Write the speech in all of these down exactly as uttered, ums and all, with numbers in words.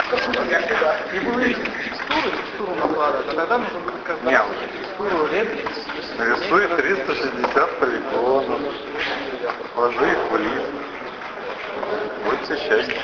И вы вывести текстуру, текстуру накладывать, а тогда нужно будет как бы текстуру репить. Нарисуй триста шестьдесят полигонов, сложи их в лист. Будьте счастливы.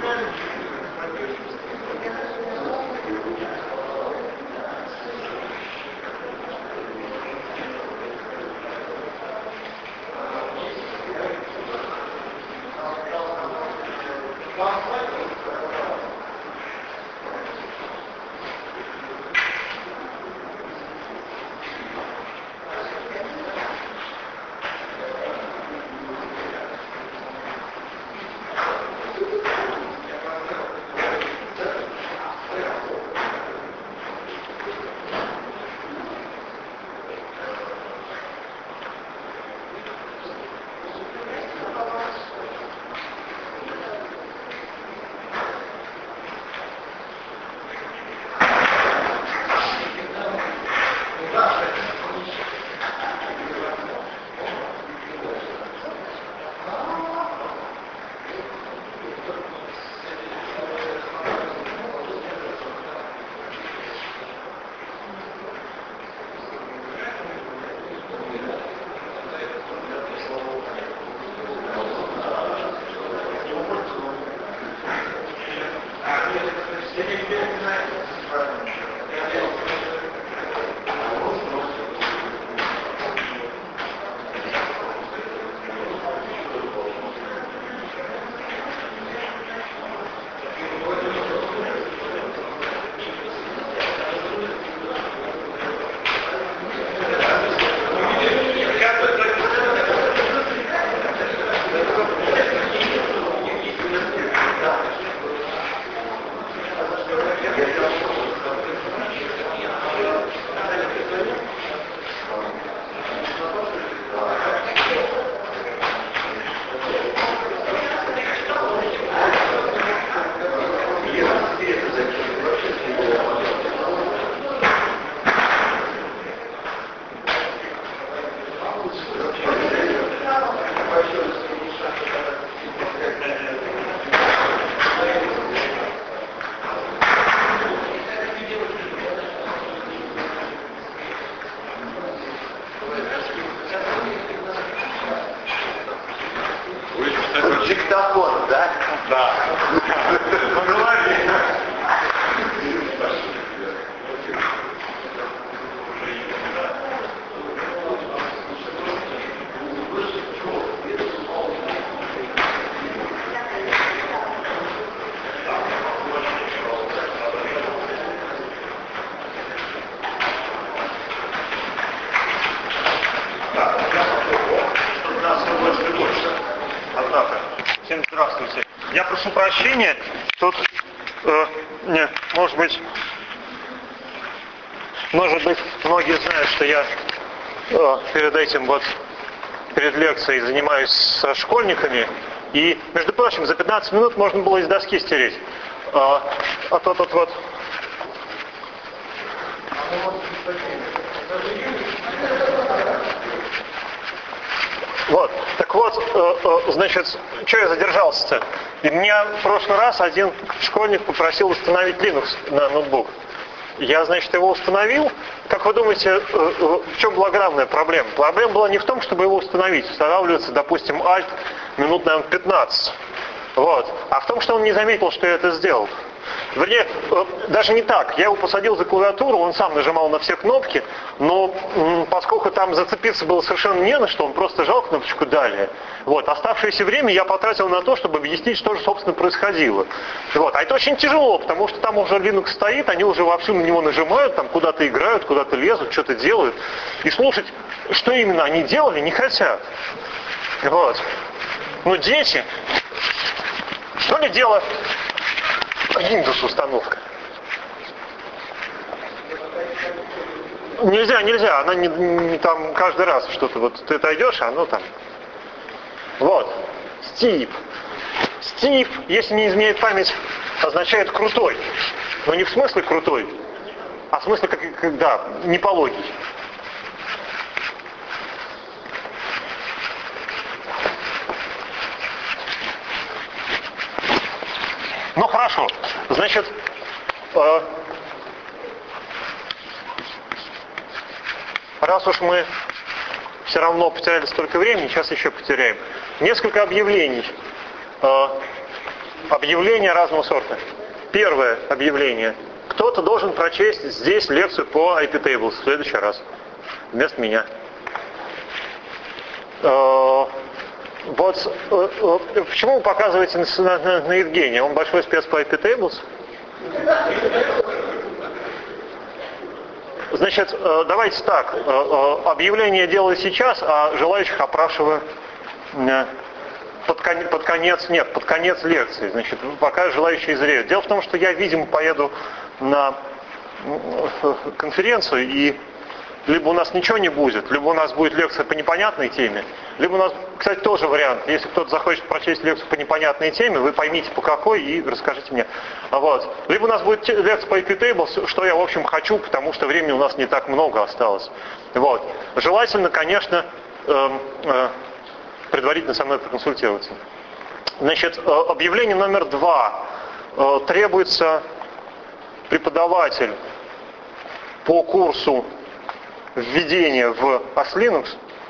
Диктофон, да? Да. Поговори. Однако. Всем здравствуйте. Я прошу прощения, тут, э, не, может быть, может быть, многие знают, что я э, перед этим вот, перед лекцией занимаюсь со школьниками, и, между прочим, за пятнадцать минут можно было из доски стереть. А, а то тут вот... Вот, так вот, э, э, значит, что я задержался-то? И меня в прошлый раз один школьник попросил установить Linux на ноутбук. Я, значит, его установил. Как вы думаете, э, э, в чем была главная проблема? Проблема была не в том, чтобы его установить. Устанавливается, допустим, Alt минут, наверное, пятнадцать. Вот. А в том, что он не заметил, что я это сделал. Вернее, даже не так. Я его посадил за клавиатуру, он сам нажимал на все кнопки, но м, поскольку там зацепиться было совершенно не на что, он просто жал кнопочку «Далее». Вот. Оставшееся время я потратил на то, чтобы объяснить, что же, собственно, происходило. Вот. А это очень тяжело, потому что там уже Linux стоит, они уже вовсю на него нажимают, там куда-то играют, куда-то лезут, что-то делают. И слушать, что именно они делали, не хотят. Вот. Ну, дети, что ли дело... Windows установка. Нельзя, нельзя. Она не, не там каждый раз что-то. Вот ты отойдешь, а оно там. Вот. Стив. Стив, если не изменяет память, означает крутой. Но не в смысле крутой, а в смысле, как, как да, не по логике. Ну хорошо, значит, э, раз уж мы все равно потеряли столько времени, сейчас еще потеряем. Несколько объявлений. Э, Объявления разного сорта. Первое объявление. Кто-то должен прочесть здесь лекцию по ай пи Tables в следующий раз. Вместо меня. Вот почему вы показываете на, на, на Евгения? Он большой спец по ай пи Tables. Значит, давайте так. Объявление делаю сейчас, а желающих опрашиваю под конец, под конец, нет, под конец лекции. Значит, пока желающие зреют. Дело в том, что я, видимо, поеду на конференцию, и либо у нас ничего не будет, либо у нас будет лекция по непонятной теме, либо у нас, кстати, тоже вариант. Если кто-то захочет прочесть лекцию по непонятной теме, вы поймите по какой и расскажите мне. Вот. Либо у нас будет лекция по ай пи Tables, что я, в общем, хочу, потому что времени у нас не так много осталось. Вот. Желательно, конечно, э, э, предварительно со мной проконсультироваться. Значит, э, объявление номер два. Э, требуется преподаватель по курсу введение в ас Linux.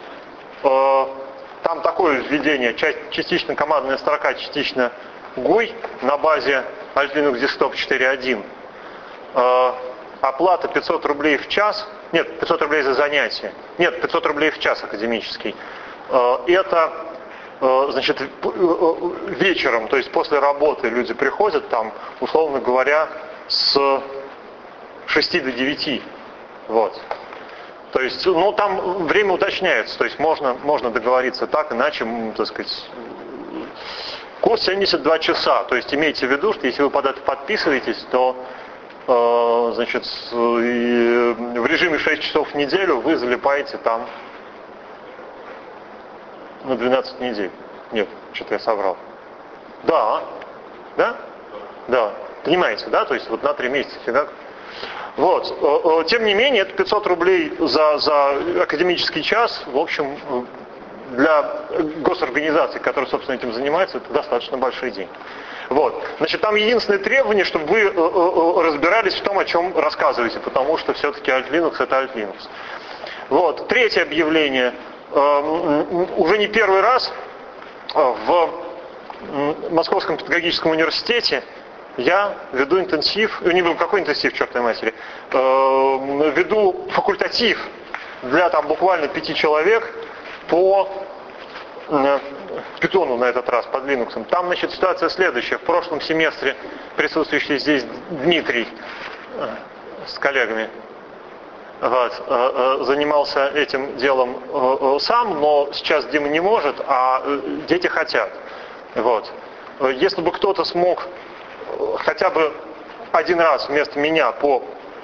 Там такое введение, частично командная строка, частично гуй на базе Alt Linux Desktop четыре точка один. Оплата пятьсот рублей в час. Нет, пятьсот рублей за занятие. Нет, пятьсот рублей в час академический. Это, значит, вечером, то есть после работы люди приходят там, условно говоря, с шести до девяти. Вот. То есть, ну, там время уточняется, то есть можно, можно договориться так, иначе, так сказать, курс семьдесят два часа, то есть имейте в виду, что если вы под это подписываетесь, то, э, значит, в режиме шесть часов в неделю вы залипаете там на двенадцать недель. Нет, что-то я соврал. Да, да, да, понимаете, да, то есть вот на три месяца фигак. Вот. Тем не менее, это пятьсот рублей за, за академический час, в общем, для госорганизации, которая, собственно, этим занимается, это достаточно большой день. Вот. Значит, там единственное требование, чтобы вы разбирались в том, о чем рассказываете, потому что все-таки Alt Linux это Alt Linux. Вот. Третье объявление. Уже не первый раз в Московском педагогическом университете я веду интенсив, не был какой интенсив, чертовой матери, э, веду факультатив для там буквально пяти человек по э, питону на этот раз, под Linux. Там, значит, ситуация следующая. В прошлом семестре присутствующий здесь Дмитрий э, с коллегами вот, э, э, занимался этим делом э, э, сам, но сейчас Дима не может, а э, дети хотят. Вот. Если бы кто-то смог хотя бы один раз вместо меня по...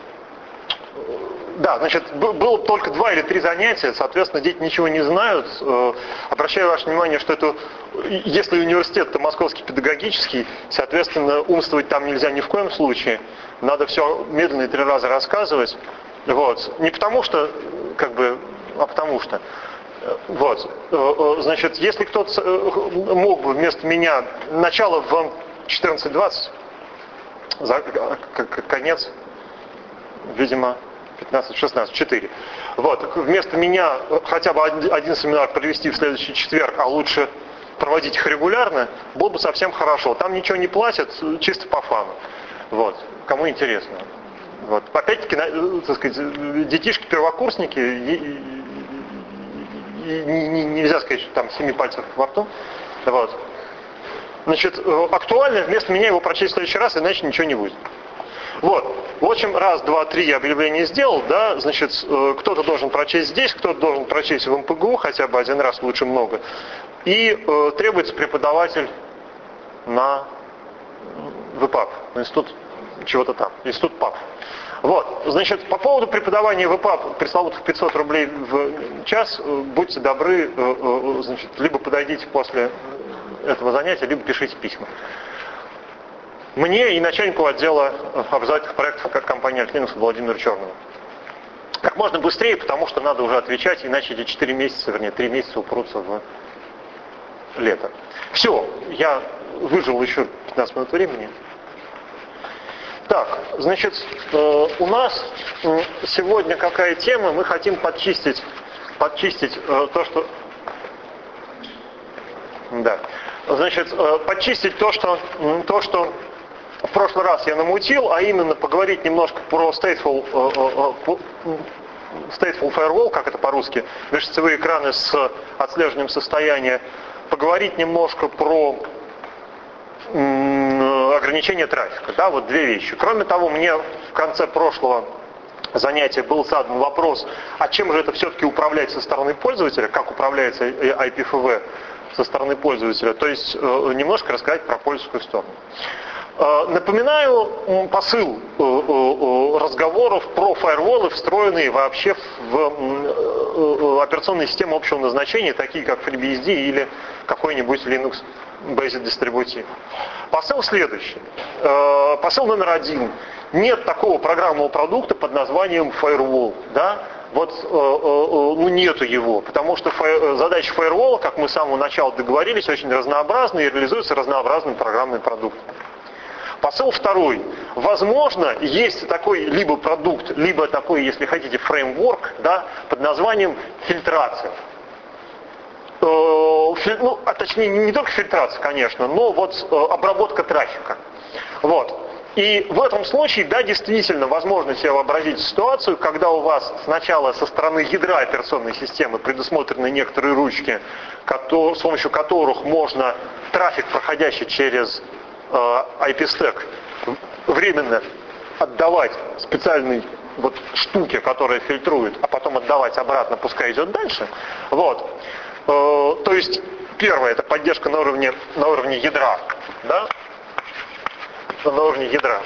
Да, значит, было только два или три занятия, соответственно, дети ничего не знают. Обращаю ваше внимание, что это, если университет-то московский педагогический, соответственно, умствовать там нельзя ни в коем случае. Надо все медленно и три раза рассказывать. Вот. Не потому что, как бы, а потому что. Вот. Значит, если кто-то мог бы вместо меня начало в четырнадцать двадцать, за конец, видимо, пятнадцать шестнадцать, четыре. Вот. Вместо меня хотя бы один, один семинар провести в следующий четверг, а лучше проводить их регулярно, было бы совсем хорошо. Там ничего не платят, чисто по фану. Вот. Кому интересно. Вот. Опять-таки, так сказать, детишки-первокурсники, нельзя сказать, что там семи пальцев во рту. Вот. Значит, актуально, вместо меня его прочесть в следующий раз, иначе ничего не будет. Вот. В общем, раз, два, три я объявление сделал, да, значит, кто-то должен прочесть здесь, кто-то должен прочесть в эм пэ гэ у, хотя бы один раз, лучше много. И э, требуется преподаватель на вэ паб, на институт чего-то там, институт паб. Вот, значит, по поводу преподавания вэ паб, пресловутых пятьсот рублей в час, будьте добры, значит, либо подойдите после этого занятия, либо пишите письма. Мне и начальнику отдела образовательных проектов как компании Alt Linux Владимиру Черному. Как можно быстрее, потому что надо уже отвечать, иначе эти четыре месяца, вернее, три месяца упрутся в лето. Все, я выжил еще пятнадцать минут времени. Так, значит, у нас сегодня какая тема? Мы хотим подчистить, подчистить то, что... Да. Значит, почистить то, что, то, что в прошлый раз я намутил, а именно поговорить немножко про stateful, stateful firewall, как это по-русски, межсетевые экраны с отслеживанием состояния, поговорить немножко про ограничение трафика. Да, вот две вещи. Кроме того, мне в конце прошлого занятия был задан вопрос, а чем же это все-таки управлять со стороны пользователя, как управляется ай пи эф ви со стороны пользователя, то есть немножко рассказать про пользовательскую сторону. Напоминаю посыл разговоров про фаерволы, встроенные вообще в операционные системы общего назначения, такие как FreeBSD или какой-нибудь Linux-based дистрибутив. Посыл следующий. Посыл номер один. Нет такого программного продукта под названием Firewall. Да? Вот, ну, нету его, потому что фаер, задача Firewall, как мы с самого начала договорились, очень разнообразна и реализуется разнообразным программным продуктом. Посыл второй. Возможно, есть такой либо продукт, либо такой, если хотите, фреймворк, да, под названием фильтрация. Ну, а точнее, не только фильтрация, конечно, но вот обработка трафика. Вот. И в этом случае, да, действительно, возможно себе вообразить ситуацию, когда у вас сначала со стороны ядра операционной системы предусмотрены некоторые ручки, с помощью которых можно трафик, проходящий через э, ай пи-стек, временно отдавать специальной вот штуке, которая фильтрует, а потом отдавать обратно, пускай идет дальше. Вот. Э, то есть, первое, это поддержка на уровне, на уровне ядра, да? на уровне ядра.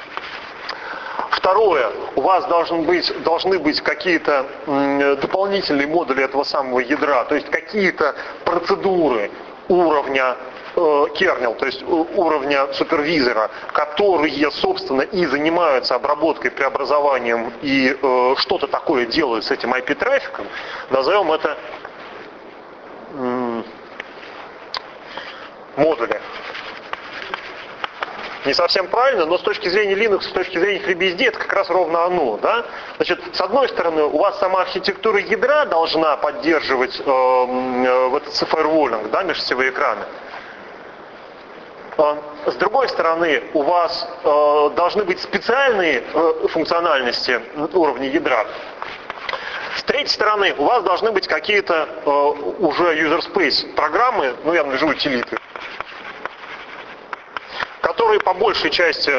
Второе, у вас должен быть, должны быть какие-то дополнительные модули этого самого ядра, то есть какие-то процедуры уровня э, кернел, то есть уровня супервизора, которые, собственно, и занимаются обработкой, преобразованием и э, что-то такое делают с этим ай пи-трафиком. Назовем это э, модули. Не совсем правильно, но с точки зрения Linux, с точки зрения FreeBSD, это как раз ровно оно. Да? Значит, с одной стороны, у вас сама архитектура ядра должна поддерживать э, э, вот этот фаерволинг, да, межсетевые экраны. Э, с другой стороны, у вас э, должны быть специальные э, функциональности уровня ядра. С третьей стороны, у вас должны быть какие-то э, уже user space программы, ну я навяжу утилиты, которые по большей части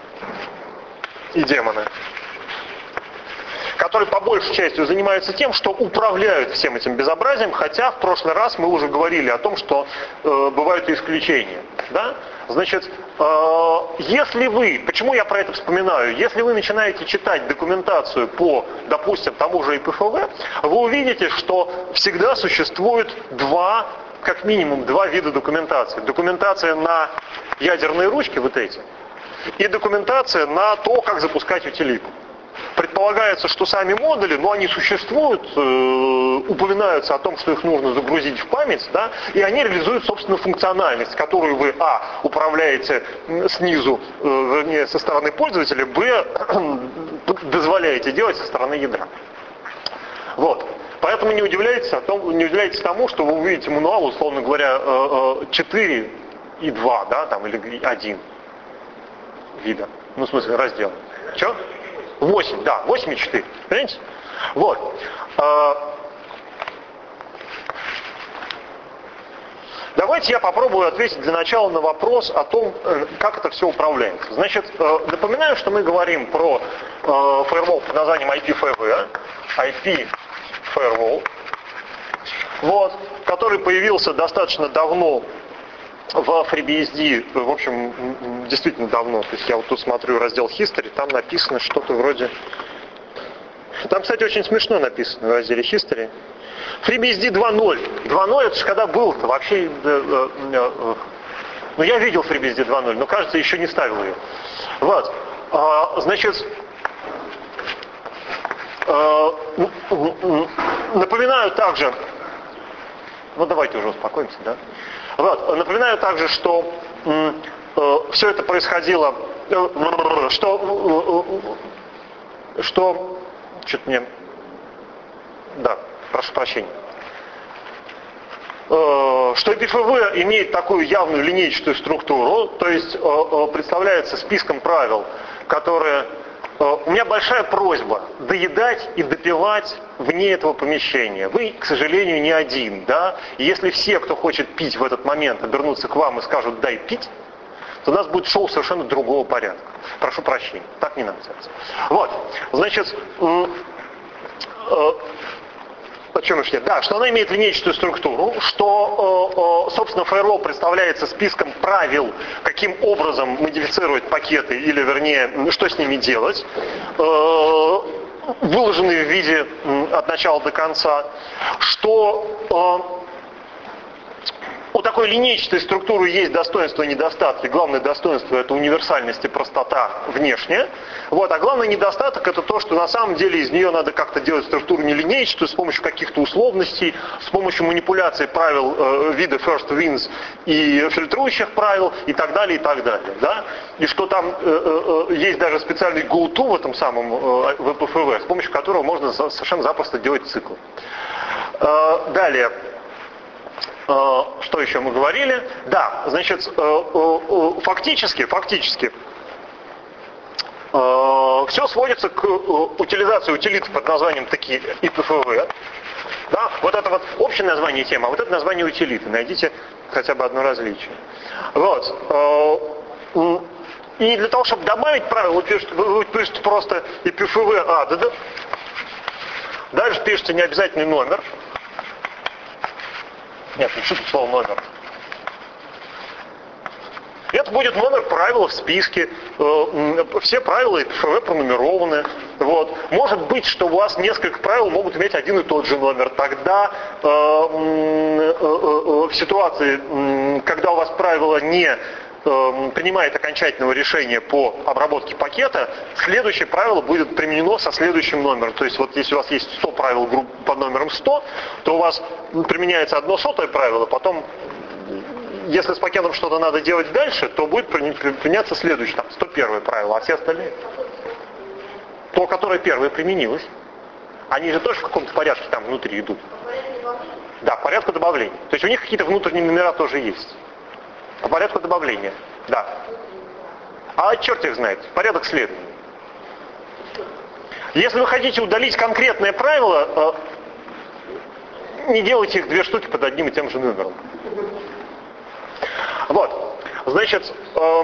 и демоны, которые по большей части занимаются тем, что управляют всем этим безобразием, хотя в прошлый раз мы уже говорили о том, что э, бывают и исключения. Да? Значит, э, если вы, почему я про это вспоминаю, если вы начинаете читать документацию по, допустим, тому же ай пи эф ви, вы увидите, что всегда существует два, как минимум, два вида документации. Документация на ядерные ручки, вот эти, и документация на то, как запускать утилиту. Предполагается, что сами модули, ну, они существуют, э, упоминаются о том, что их нужно загрузить в память, да, и они реализуют, собственно, функциональность, которую вы, а, управляете снизу, э, вернее, со стороны пользователя, б, дозволяете делать со стороны ядра. Вот. Поэтому не удивляйтесь, о том, не удивляйтесь тому, что вы увидите мануал, условно говоря, четыре и два, да, там, или один вида. Ну, в смысле, раздел. Че? восемь, да, восемь и четыре. Понимаете? Вот. Давайте я попробую ответить для начала на вопрос о том, как это все управляется. Значит, напоминаю, что мы говорим про фаервол под названием ай пи эф ви, ай пи Firewall, вот, который появился достаточно давно в FreeBSD, в общем, действительно давно. То есть я вот тут смотрю раздел History, там написано что-то вроде... Там, кстати, очень смешно написано в разделе History. FreeBSD два ноль. два ноль это же когда был-то вообще... Ну, я видел FreeBSD два ноль, но, кажется, еще не ставил ее. Вот. Значит... Напоминаю также, ну давайте уже успокоимся, да? Вот, напоминаю также, что э, все это происходило, э, что, э, что, что-то мне, да, прошу прощения. что ИПФВ имеет такую явную линейчатую структуру, то есть представляется списком правил, которые... У меня большая просьба доедать и допивать вне этого помещения. Вы, к сожалению, не один, да? И если все, кто хочет пить в этот момент, обернутся к вам и скажут «дай пить», то у нас будет шоу совершенно другого порядка. Прошу прощения, так не надо делать. Вот, значит, о чем речь? Да, что она имеет линейчатую структуру, что, собственно, фаервол представляется списком правил, каким образом модифицировать пакеты, или, вернее, что с ними делать, выложенные в виде от начала до конца, что у такой линейчатой структуры есть достоинства и недостатки. Главное достоинство — это универсальность и простота внешняя. Вот. А главный недостаток — это то, что на самом деле из нее надо как-то делать структуру нелинейчатую с помощью каких-то условностей, с помощью манипуляции правил э, вида first wins и фильтрующих правил и так далее, и так далее. Да? И что там э, э, есть даже специальный go-to в этом самом э, в ИПФВ, с помощью которого можно совершенно запросто делать циклы. Э, далее. Что еще мы говорили? Да, значит, фактически, фактически, все сводится к утилизации утилит под названием такие ИПФВ. Да, вот это вот общее название темы, а вот это название утилиты. Найдите хотя бы одно различие. Вот. И для того, чтобы добавить правило, вы пишете, вы пишете просто ИПФВ added. Дальше пишете необязательный номер. Нет, не пишу слово номер. Это будет номер правил в списке. Все правила ИПФВ пронумерованы. Вот. Может быть, что у вас несколько правил могут иметь один и тот же номер. Тогда э, э, э, в ситуации, когда у вас правило не э, принимает окончательного решения по обработке пакета, следующее правило будет применено со следующим номером. То есть вот если у вас есть сто правил групп под номером сто, то у вас применяется одно сотое правило, потом, если с пакетом что-то надо делать дальше, то будет применяться следующее, там, сто первое правило, а все остальные. То, которое первое применилось, они же тоже в каком-то порядке там внутри идут. Да, порядку добавления. То есть у них какие-то внутренние номера тоже есть. По порядку добавления. Да. А черт их знает. Порядок следования. Если вы хотите удалить конкретное правило, не делайте их две штуки под одним и тем же номером. Вот. Значит,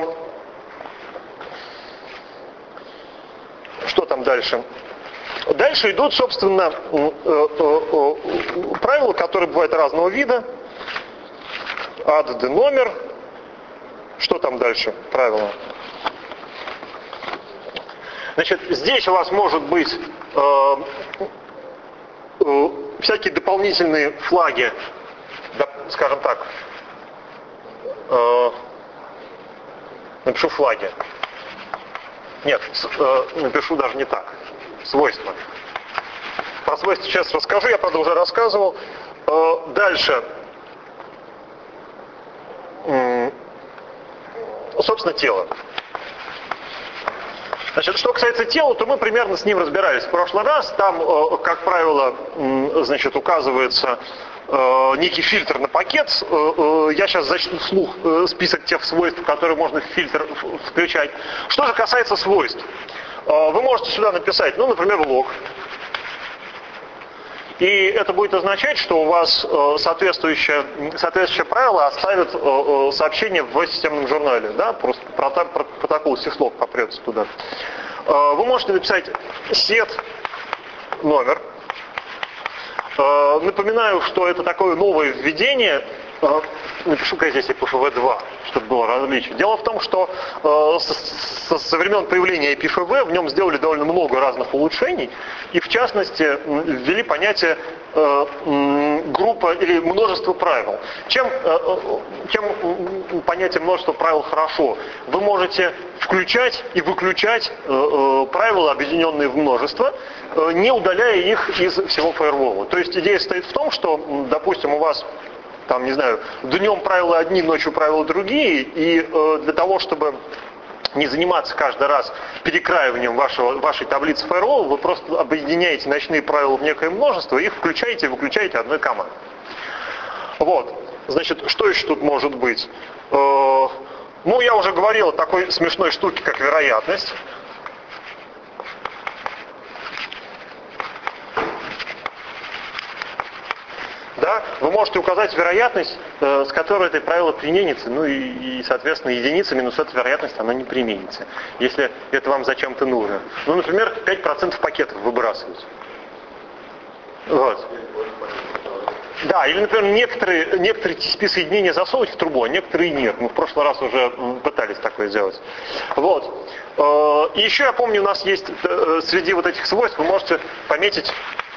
что там дальше? Дальше идут, собственно, правила, которые бывают разного вида. add номер. Что там дальше? Правило. Значит, здесь у вас может быть э, э, всякие дополнительные флаги, да, скажем так, э, напишу флаги. Нет, с, э, напишу даже не так. Свойства. Про свойства сейчас расскажу, я, правда, уже рассказывал. Э, дальше. Э, собственно, тело. Значит, что касается тела, то мы примерно с ним разбирались в прошлый раз. Там, как правило, значит, указывается некий фильтр на пакет. Я сейчас зачту вслух список тех свойств, которые можно в фильтр включать. Что же касается свойств, вы можете сюда написать, ну, например, лог. И это будет означать, что у вас соответствующее, соответствующее правило оставит сообщение в системном журнале. Да? Просто протокол syslog попрется туда. Вы можете написать set номер. Напоминаю, что это такое новое введение. Напишу-ка здесь ИПФВ два, чтобы было различие. Дело в том, что э, со, со времен появления ИПФВ в нем сделали довольно много разных улучшений, и в частности ввели понятие э, э, группа или множество правил. Чем, э, чем понятие множества правил хорошо? Вы можете включать и выключать э, э, правила, объединенные в множество, э, не удаляя их из всего фаервола. То есть идея состоит в том, что, допустим, у вас там, не знаю, днем правила одни, ночью правила другие, и э, для того, чтобы не заниматься каждый раз перекраиванием вашего, вашей таблицы фаервола, вы просто объединяете ночные правила в некое множество и их включаете и выключаете одной командой. Вот. Значит, что еще тут может быть? Ну, я уже говорил о такой смешной штуке, как вероятность. Да? Вы можете указать вероятность, с которой это правило применится, ну и, и, соответственно, единица минус эта вероятность, она не применится, если это вам зачем-то нужно. Ну, например, пять процентов пакетов выбрасывать. Вот. Да, или, например, некоторые, некоторые ти эс пи-соединения засовывать в трубу, а некоторые нет. Мы в прошлый раз уже пытались такое сделать. Вот. И еще я помню, у нас есть среди вот этих свойств, вы можете пометить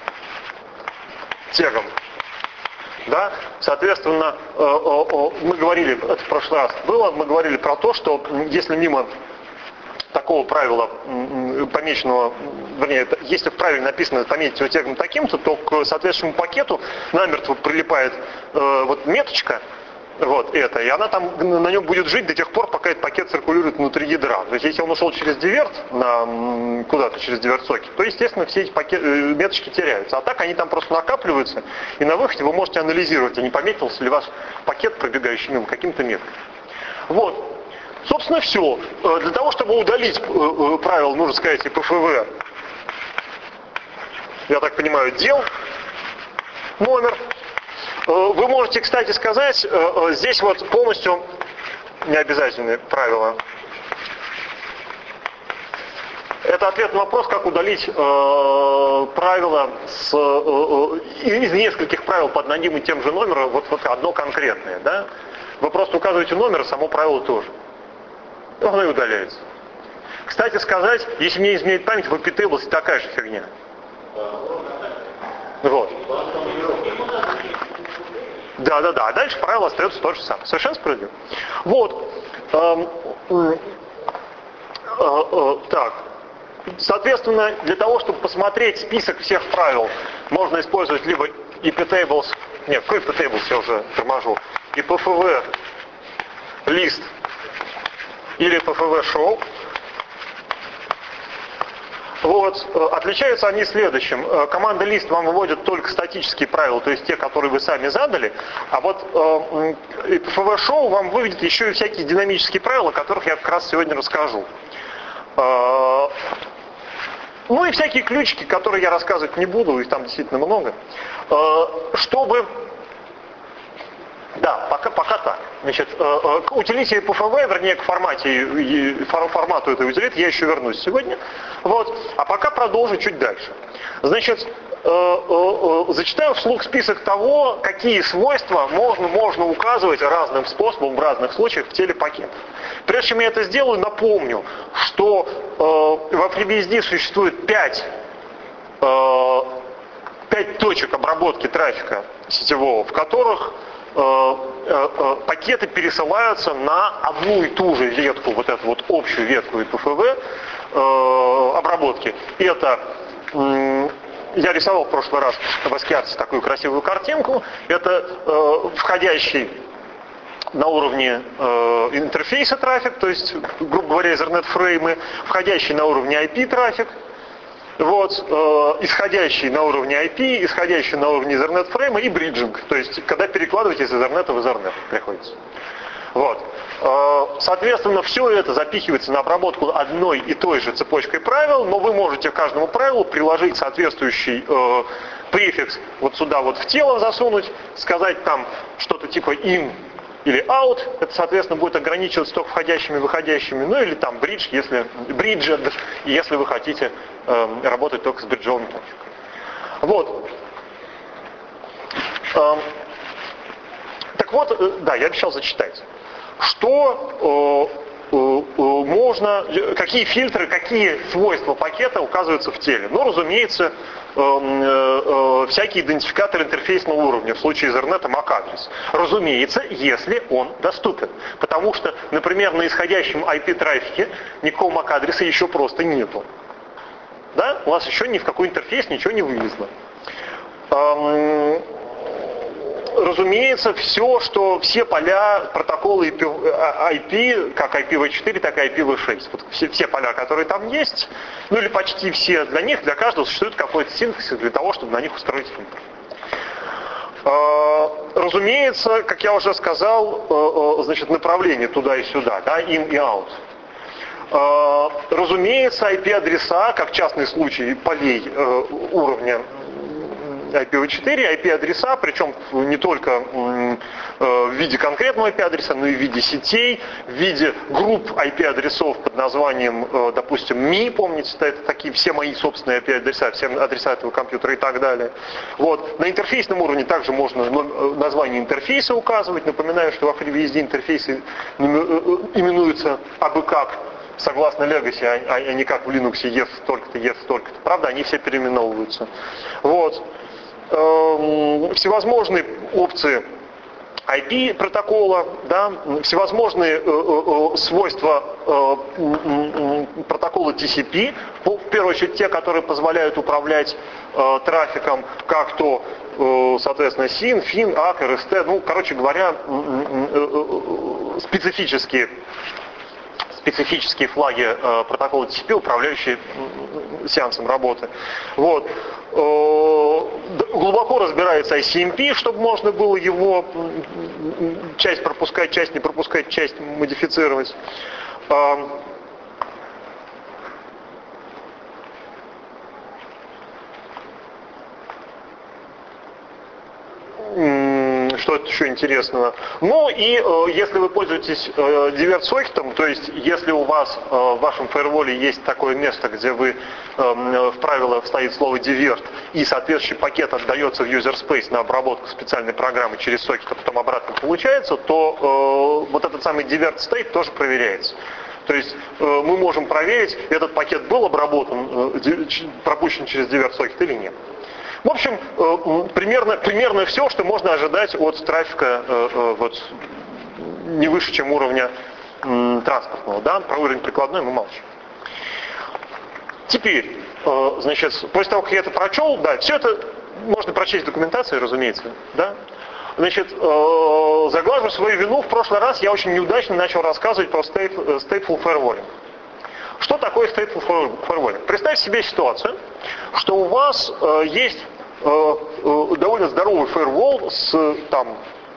тегом. Да? Соответственно, мы говорили, это в прошлый раз было, мы говорили про то, что если мимо такого правила помеченного, вернее, если в правиле написано пометить его тегом таким-то, то к соответствующему пакету намертво прилипает э, вот меточка, вот это, и она там на нем будет жить до тех пор, пока этот пакет циркулирует внутри ядра. То есть, если он ушел через диверт, на, куда-то через диверт-сокет, то, естественно, все эти пакет, меточки теряются. А так они там просто накапливаются, и на выходе вы можете анализировать, а не пометился ли ваш пакет, пробегающий мимо, каким-то меткой. Вот. Собственно, все. Для того, чтобы удалить правило, нужно сказать и пэ эф вэ, я так понимаю, дел, номер. Вы можете, кстати, сказать, здесь вот полностью необязательные правила. Это ответ на вопрос, как удалить э, правила с, э, из нескольких правил под одним и тем же номером, вот, вот одно конкретное. Да? Вы просто указываете номер, само правило тоже. Оно и удаляется. Кстати сказать, если мне изменяет память, в iptables такая же фигня. Вот. Да, да, да. А дальше правило остается то же самое. Совершенно справедливо. Вот. Эм, э, э, так. Соответственно, для того, чтобы посмотреть список всех правил, можно использовать либо iptables, нет, какой iptables я уже торможу, и пэ эф вэ list или пэ эф вэ show. Вот. Отличаются они следующим. Команда list вам выводит только статические правила, то есть те, которые вы сами задали, а вот э, пэ эф вэ show вам выведет еще и всякие динамические правила, о которых я как раз сегодня расскажу. Э, ну и всякие ключики, которые я рассказывать не буду, их там действительно много. Э, чтобы... Да, пока, пока так. Значит, к утилите пэ эф вэ, вернее, к формате, формату этой утилиты я еще вернусь сегодня. Вот. А пока продолжу чуть дальше. Значит, зачитаю вслух список того, какие свойства можно, можно указывать разным способом в разных случаях в теле пакетов. Прежде чем я это сделаю, напомню, что в FreeBSD существует пять пять точек обработки трафика сетевого, в которых пакеты пересылаются на одну и ту же ветку, вот эту вот общую ветку и пэ эф вэ э, обработки. И это, э, я рисовал в прошлый раз в эс-кей-артис такую красивую картинку, это э, входящий на уровне э, интерфейса трафик, то есть, грубо говоря, Ethernet-фреймы, входящий на уровне ай пи трафик, вот, э, исходящий на уровне ай пи, исходящий на уровне Ethernet фрейма и бриджинг, то есть когда перекладываете из Ethernet в Ethernet приходится. Вот. Э, соответственно, все это запихивается на обработку одной и той же цепочкой правил, но вы можете к каждому правилу приложить соответствующий э, префикс вот сюда вот в тело засунуть, сказать там что-то типа in или out, это, соответственно, будет ограничиваться только входящими и выходящими, ну или там bridge, если bridged, если вы хотите э, работать только с бриджевым трафиком. Вот. Э, так вот, э, да, я обещал зачитать. Что э, э, можно, какие фильтры, какие свойства пакета указываются в теле? Ну, разумеется, э, э, всякие идентификаторы интерфейсного уровня, в случае Ethernet эм эй си-адрес. Разумеется, если он доступен. Потому что, например, на исходящем ай пи-трафике никакого эм эй си-адреса еще просто нету. Да? У вас еще ни в какой интерфейс ничего не вывезло. Эм, разумеется, все, что все поля протокола ай пи, как ай пи ви четыре, так и ай пи ви шесть, вот все, все поля, которые там есть, ну или почти все, для них, для каждого существует какой-то синтаксис для того, чтобы на них устроить фильтр. разумеется, как я уже сказал, значит, направление туда и сюда, да, in и out. Разумеется, ай пи-адреса, как частный случай полей уровня ай пи ви четыре, ай пи-адреса, причем не только в виде конкретного ай пи-адреса, но и в виде сетей, в виде групп ай пи-адресов под названием, допустим, ми, помните, это такие все мои собственные ай пи-адреса, все адреса этого компьютера и так далее. Вот. На интерфейсном уровне также можно название интерфейса указывать. Напоминаю, что во FreeBSD интерфейсы именуются абы как, согласно Legacy, а не как в Linux, ес столько-то, ес столько-то. Правда, они все переименовываются. Вот. Всевозможные опции ай пи протокола, да, всевозможные э, э, свойства э, э, протокола ти си пи, в первую очередь те, которые позволяют управлять э, трафиком, как то, э, соответственно, син, фин, ак, эр эс ти, ну, короче говоря, э, э, специфические специфические флаги э, протокола ти си пи, управляющие э, сеансом работы. Вот. Э, глубоко разбирается ай си эм пи, чтобы можно было его э, часть пропускать, часть не пропускать, часть модифицировать. Э, Что еще интересного? Ну и э, если вы пользуетесь э, диверт-сокетом, то есть если у вас э, в вашем фаерволе есть такое место, где вы э, в правилах стоит слово divert, и соответствующий пакет отдается в user space на обработку специальной программы через сокет, а потом обратно получается, то э, вот этот самый divert state тоже проверяется. То есть э, мы можем проверить, этот пакет был обработан, э, пропущен через divert-сокет или нет. В общем, примерно, примерно все, что можно ожидать от трафика вот, не выше, чем уровня транспортного. Да? Про уровень прикладной мы молчим. Теперь, значит, после того, как я это прочел, да, все это можно прочесть в документации, разумеется. Да? Значит, заглажу свою вину, в прошлый раз я очень неудачно начал рассказывать про stateful firewalling. Что такое stateful firewalling? Представьте себе ситуацию, что у вас э, есть э, э, довольно здоровый firewall с там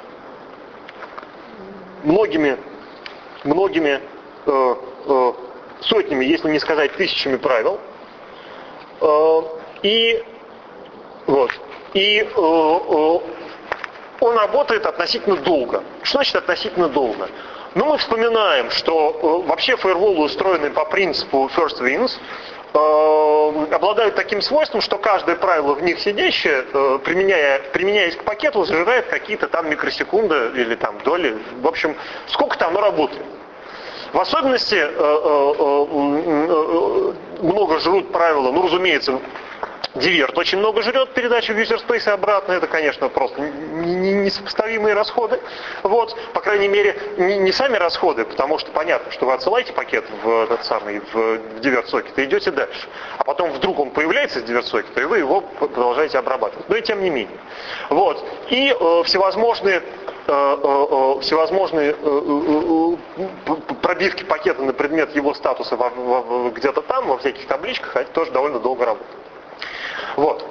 многими, многими э, э, сотнями, если не сказать тысячами правил, э, и вот и э, э, он работает относительно долго. Что значит относительно долго? Ну, мы вспоминаем, что э, вообще фаерволы, устроенные по принципу first wins, э, обладают таким свойством, что каждое правило в них сидящее, э, применяя, применяясь к пакету, сжирает какие-то там микросекунды или там доли. В общем, сколько-то оно работает. В особенности э, э, э, много жрут правила, ну, разумеется, диверт очень много жрет передачу в user space и обратно. Это, конечно, просто несопоставимые расходы. Вот, по крайней мере, не, не сами расходы, потому что понятно, что вы отсылаете пакет в этот самый в диверт-сокет и идете дальше. А потом вдруг он появляется из диверт-сокета, и вы его продолжаете обрабатывать. Но и тем не менее. Вот. И э, всевозможные э, э, всевозможные э, э, пробивки пакета на предмет его статуса во, во, где-то там, во всяких табличках, это тоже довольно долго работает. Вот.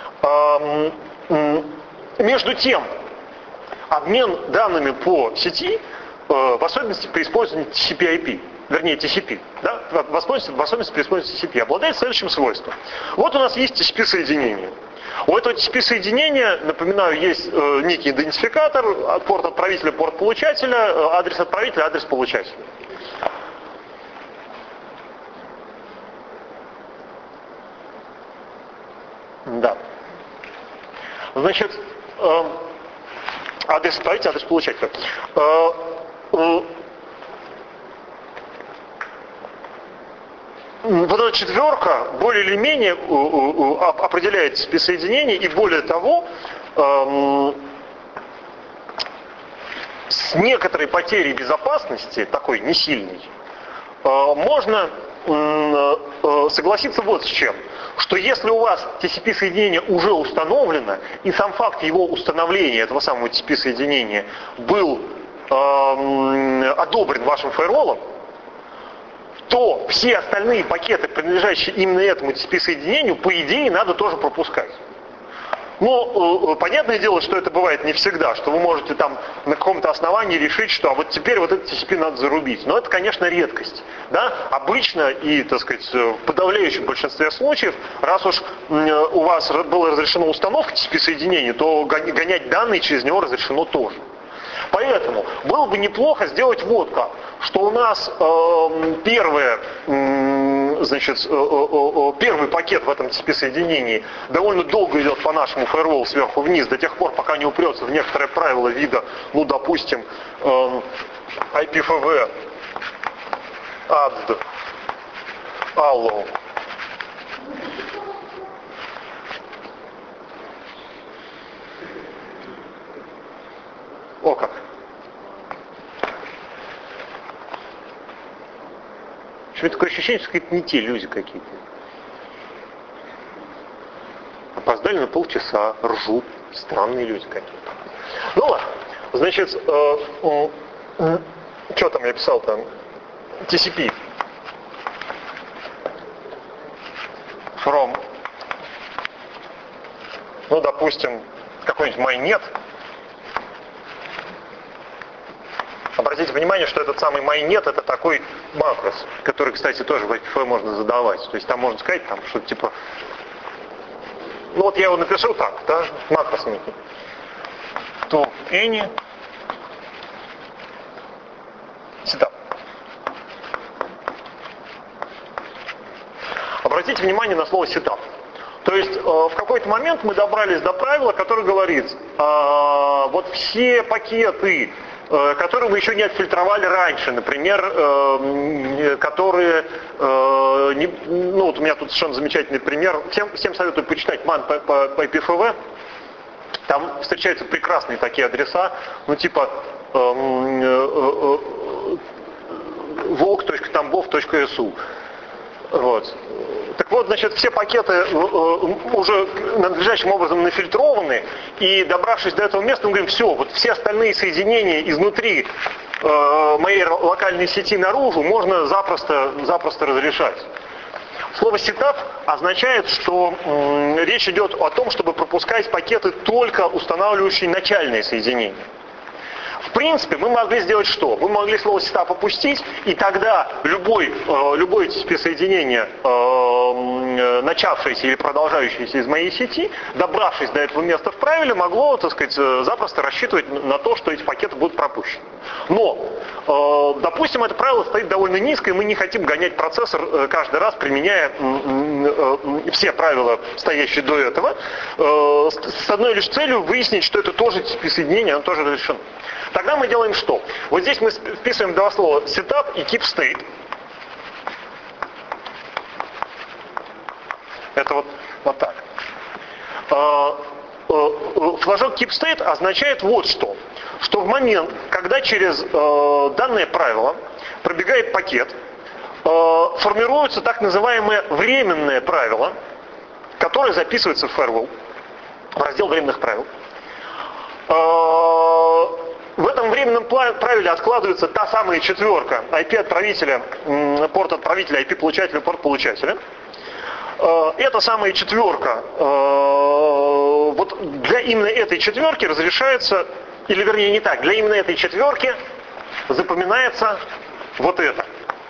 Между тем, обмен данными по сети, в особенности при использовании ти си пи ай пи, вернее ти си пи, да, в особенности, в особенности при использовании ти си пи, обладает следующим свойством. Вот у нас есть ти си пи-соединение. У этого ти си пи-соединения, напоминаю, есть э, некий идентификатор, порт отправителя, порт получателя, адрес отправителя, адрес получателя. Да. Значит, э, адрес отправителя, адрес получателя. Э, э, вот эта четверка более или менее э, э, определяет ти си пи-соединение, и более того, э, с некоторой потерей безопасности, такой не сильной, э, можно э, э, согласиться вот с чем. Что если у вас ти си пи-соединение уже установлено, и сам факт его установления, этого самого ти си пи-соединения, был э, одобрен вашим фаерволом, то все остальные пакеты, принадлежащие именно этому ти си пи-соединению, по идее, надо тоже пропускать. Ну, понятное дело, что это бывает не всегда, что вы можете там на каком-то основании решить, что а вот теперь вот этот ти си пи надо зарубить. Но это, конечно, редкость. Да? Обычно и, так сказать, в подавляющем большинстве случаев, раз уж у вас была разрешена установка ти си пи-соединения, то гонять данные через него разрешено тоже. Поэтому было бы неплохо сделать вот как, что у нас э, первое, э, значит, э, э, первый пакет в этом ти си пи-соединении довольно долго идет по нашему фаерволу сверху вниз, до тех пор, пока не упрется в некоторое правило вида, ну, допустим, э, ай пи эф ви, add, allow. О как. В общем, такое ощущение, что какие-то не те люди какие-то. Опоздали на полчаса, ржут, странные люди какие-то. Ну ладно, значит, э, э, э, что там я писал там? ти си пи. From, ну, допустим, какой-нибудь майнет. Обратите внимание, что этот самый майнет это такой макрос, который, кстати, тоже в ай пи эф можно задавать. То есть там можно сказать, там что-то типа, ну вот я его напишу так, да, макрос некий. To any setup. Обратите внимание на слово setup. То есть э, в какой-то момент мы добрались до правила, которое говорит, э, вот все пакеты, э, которые мы еще не отфильтровали раньше, например, э, которые, э, не, ну вот у меня тут совершенно замечательный пример, всем, всем советую почитать ман по, по, по ай пи эф ви, там встречаются прекрасные такие адреса, ну типа э, э, э, волк точка тамбов точка эс у. Вот. Так вот, значит, все пакеты э, уже надлежащим образом нафильтрованы, и добравшись до этого места, мы говорим, все, вот все остальные соединения изнутри э, моей локальной сети наружу можно запросто, запросто разрешать. Слово setup означает, что э, речь идет о том, чтобы пропускать пакеты, только устанавливающие начальные соединения. В принципе, мы могли сделать что? Мы могли слово setup опустить, и тогда любой, э, любое ти си пи-соединение, э, начавшееся или продолжающееся из моей сети, добравшись до этого места в правиле, могло, так сказать, запросто рассчитывать на то, что эти пакеты будут пропущены. Но, э, допустим, это правило стоит довольно низко, и мы не хотим гонять процессор э, каждый раз, применяя э, э, все правила, стоящие до этого, э, с одной лишь целью выяснить, что это тоже ти си пи-соединение, оно тоже разрешено. Тогда мы делаем что? Вот здесь мы вписываем два слова setup и keep state. Это вот, вот так. Флажок keep state означает вот что. Что в момент, когда через данное правило пробегает пакет, формируется так называемое временное правило, которое записывается в firewall, в раздел временных правил. В этом временном правиле откладывается та самая четверка ай пи-отправителя, порт отправителя, ай пи-получателя, порт получателя. Эта самая четверка, вот для именно этой четверки разрешается, или вернее не так, для именно этой четверки запоминается вот это.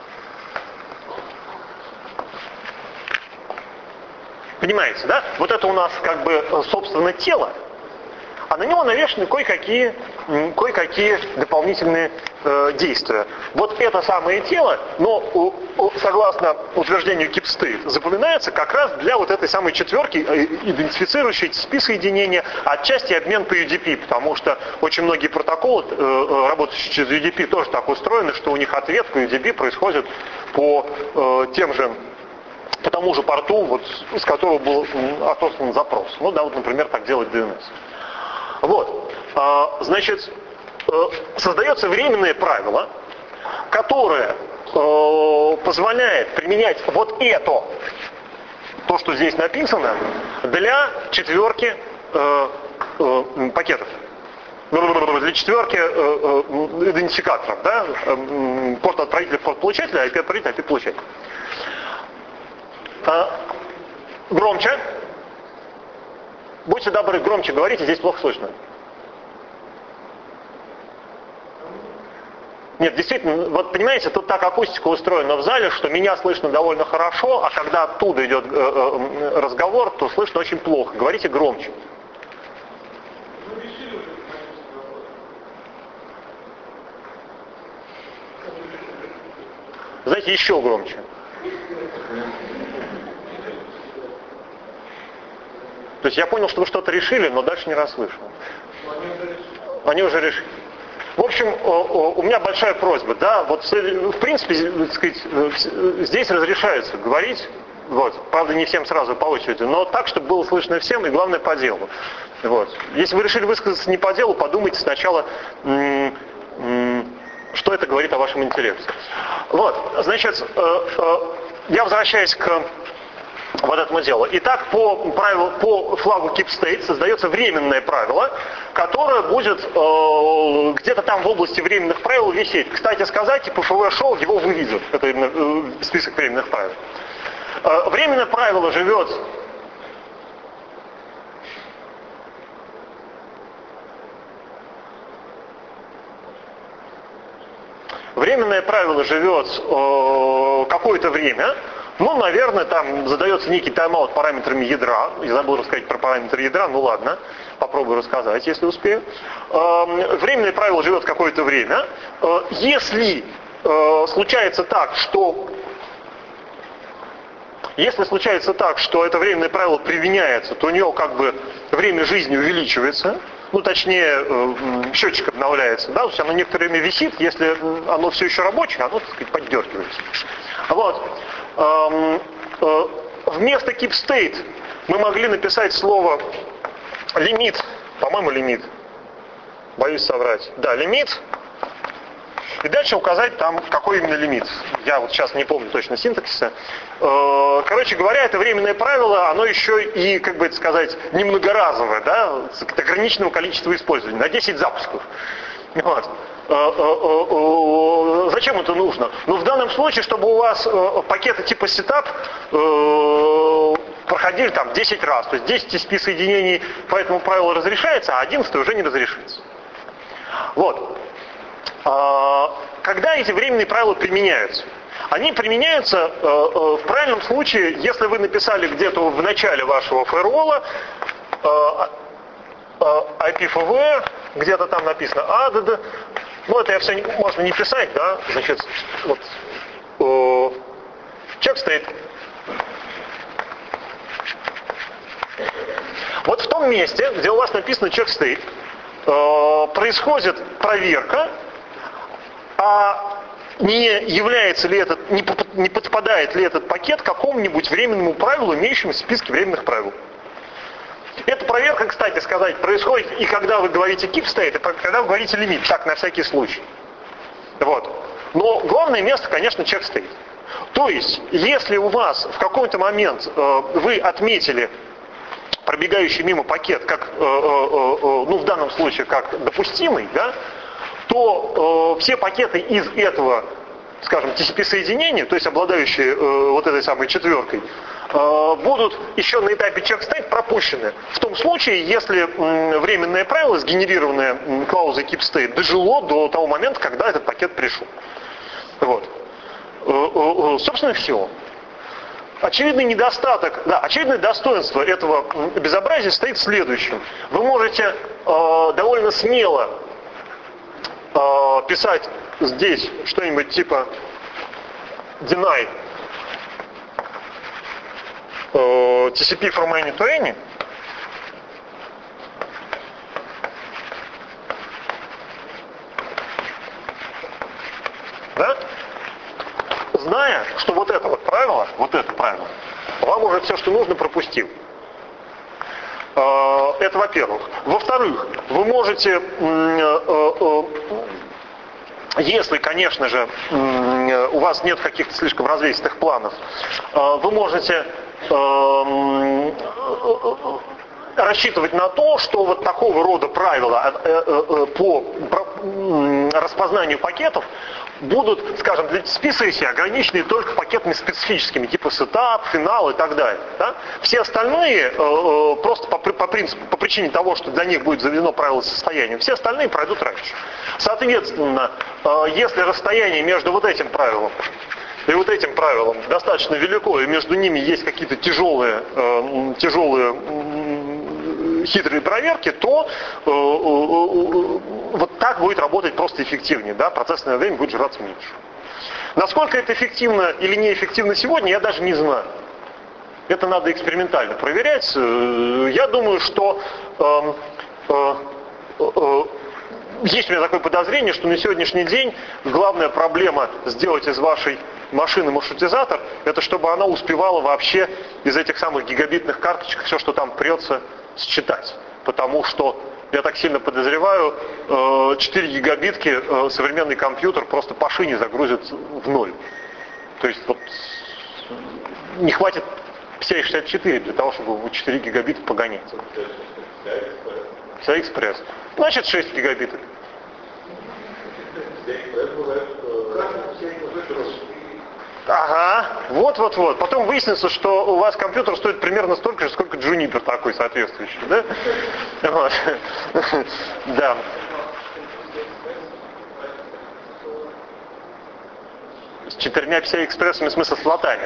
Понимаете, да? Вот это у нас как бы собственно тело, а на него навешаны кое-какие, кое-какие дополнительные э, действия. Вот это самое тело, но у, у, согласно утверждению keep state, запоминается как раз для вот этой самой четверки, э, идентифицирующей ти си пи-соединения, отчасти обмен по ю ди пи, потому что очень многие протоколы, э, работающие через ю ди пи, тоже так устроены, что у них ответ по ю ди пи происходит по э, тем же, по тому же порту, вот, с которого был отослан запрос. Ну да, вот, например, так делает ди эн эс. Вот, значит, создается временное правило, которое позволяет применять вот это, то, что здесь написано, для четверки пакетов, для четверки идентификаторов, да, порт отправителя, порт получателя, ай пи-отправителя, ай пи-получателя. Громче. Будьте добры, громче говорите, здесь плохо слышно. Нет, действительно, вот понимаете, тут так акустика устроена в зале, что меня слышно довольно хорошо, а когда оттуда идет э, э, разговор, то слышно очень плохо. Говорите громче. Знаете, еще громче. То есть я понял, что вы что-то решили, но дальше не расслышал. Они уже решили. В общем, у меня большая просьба, да, вот в принципе, так сказать, здесь разрешается говорить, вот, правда не всем сразу по очереди, но так, чтобы было слышно всем и главное по делу. Вот. Если вы решили высказаться не по делу, подумайте сначала, что это говорит о вашем интеллекте. Вот, значит, я возвращаюсь к вот этому делу. Итак, по правилу, по флагу Keep State создается временное правило, которое будет э, где-то там в области временных правил висеть. Кстати сказать, пэ эф вэ-шоу его выведет, это именно э, список временных правил. Э, временное правило живет временное правило живет э, какое-то время. Ну, наверное, там задается некий тайм-аут параметрами ядра. Я забыл рассказать про параметры ядра, ну ладно, попробую рассказать, если успею. Временное правило живет какое-то время. Если случается так, что Если случается так, что это временное правило применяется, то у него как бы время жизни увеличивается. Ну, точнее, счетчик обновляется, да, то есть оно некоторое время висит, если оно все еще рабочее, оно, так сказать, поддергивается. Вот. Вместо keep state мы могли написать слово лимит, по-моему, лимит, боюсь соврать, да, лимит, и дальше указать там, какой именно лимит. Я вот сейчас не помню точно синтаксиса. Короче говоря, это временное правило, оно еще и, как бы это сказать, не многоразовое, да, с ограниченным количеством использования, на десять запусков. Вот. Зачем это нужно? Ну, в данном случае, чтобы у вас пакеты типа setup проходили там десять раз. То есть десять ти си пи-соединений по этому правилу разрешается, а одиннадцатое уже не разрешится. Вот. Когда эти временные правила применяются? Они применяются в правильном случае, если вы написали где-то в начале вашего фаервола ай пи эф ви, где-то там написано эй ди ди. Ну, это я все можно не писать, да, значит, вот, check state. Вот в том месте, где у вас написано check state, происходит проверка, а не является ли этот, не подпадает ли этот пакет какому-нибудь временному правилу, имеющемуся в списке временных правил. Эта проверка, кстати сказать, происходит и когда вы говорите keep state, и когда вы говорите limit, так, на всякий случай. Вот. Но главное место, конечно, check state. То есть, если у вас в какой-то момент э, вы отметили пробегающий мимо пакет, как, э, э, э, ну, в данном случае, как допустимый, да, то э, все пакеты из этого, скажем, ти си пи-соединения, то есть обладающие э, вот этой самой четверкой, э, будут еще на этапе check state пропущены. В том случае, если э, временное правило, сгенерированное э, клаузой keep state, дожило до того момента, когда этот пакет пришел. Вот. Э, э, э, собственно, все. Очевидный недостаток, да, очевидное достоинство этого безобразия стоит в следующем. Вы можете э, довольно смело э, писать здесь что-нибудь типа deny э, ти си пи from any to any. Да? Зная, что вот это вот правило, вот это правило, вам уже все, что нужно, пропустил. Это во-первых. Во-вторых, вы можете, если, конечно же, у вас нет каких-то слишком развесистых планов, вы можете рассчитывать на то, что вот такого рода правила по распознанию пакетов будут, скажем, списывая себя ограничены только пакетами специфическими, типа сетап, финал и так далее. Да? Все остальные, э, просто по, по принципу, по причине того, что для них будет заведено правило состояния, все остальные пройдут раньше. Соответственно, э, если расстояние между вот этим правилом и вот этим правилом достаточно велико, и между ними есть какие-то тяжелые, э, тяжелые э, хитрые проверки, то э, э, вот так будет работать просто эффективнее, да? Процессное время будет жраться меньше. Насколько это эффективно или неэффективно сегодня, я даже не знаю. Это надо экспериментально проверять. Я думаю, что э, э, э, есть у меня такое подозрение, что на сегодняшний день главная проблема сделать из вашей машины маршрутизатор, это чтобы она успевала вообще из этих самых гигабитных карточек все, что там прется, считать. Потому что, я так сильно подозреваю, четыре гигабитки современный компьютер просто по шине загрузит в ноль. То есть вот не хватит пи си ай шестьдесят четыре для того, чтобы четыре гигабита погонять. пи си ай экспресс. Значит, шесть гигабиток. Ага, вот-вот-вот. Потом выяснится, что у вас компьютер стоит примерно столько же, сколько Juniper такой соответствующий, да? Вот. Да. С четырьмя пи си ай экспрессами, в смысле, с лотами.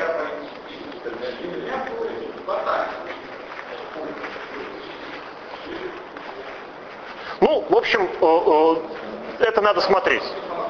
Ну, в общем, это надо смотреть.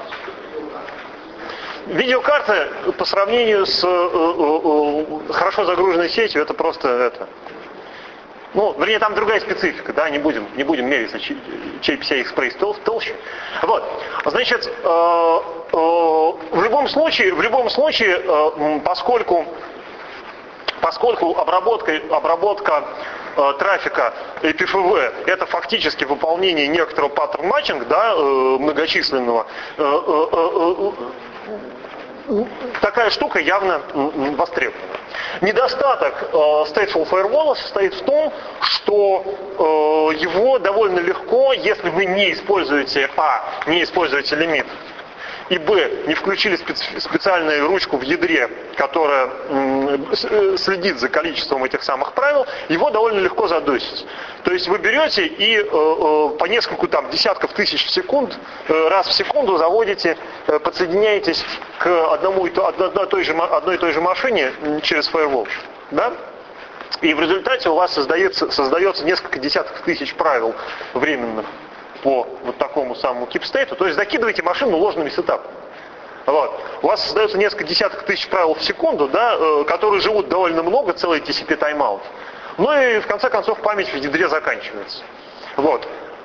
Видеокарта по сравнению с хорошо загруженной сетью, это просто это. Ну, вернее, там другая специфика, да, не будем, не будем мериться, чей пи си ай Express тол- толще. Вот, значит, э, э, в любом случае, в любом случае, э, поскольку, поскольку обработка, обработка э, трафика и пи эф ви это фактически выполнение некоторого паттерн-матчинга, да, э, многочисленного, э, э, э, такая штука явно востребована. Недостаток э, Stateful Firewall состоит в том, что э, его довольно легко, если вы не используете, а, не используете лимит, и б, не включили специ- специальную ручку в ядре, которая м, следит за количеством этих самых правил, его довольно легко задосить. То есть вы берете и э, э, по нескольку там десятков тысяч в секунд, э, раз в секунду заводите, э, подсоединяетесь к одному и то, одной, той же, одной и той же машине через firewall. Да? И в результате у вас создается, создается несколько десятков тысяч правил временных по вот такому самому keep-state, то есть закидываете машину ложными сетапами. Вот. У вас создается несколько десятков тысяч правил в секунду, да, э, которые живут довольно много, целый ти си пи тайм-аут. Ну и в конце концов память в ядре заканчивается. Вот.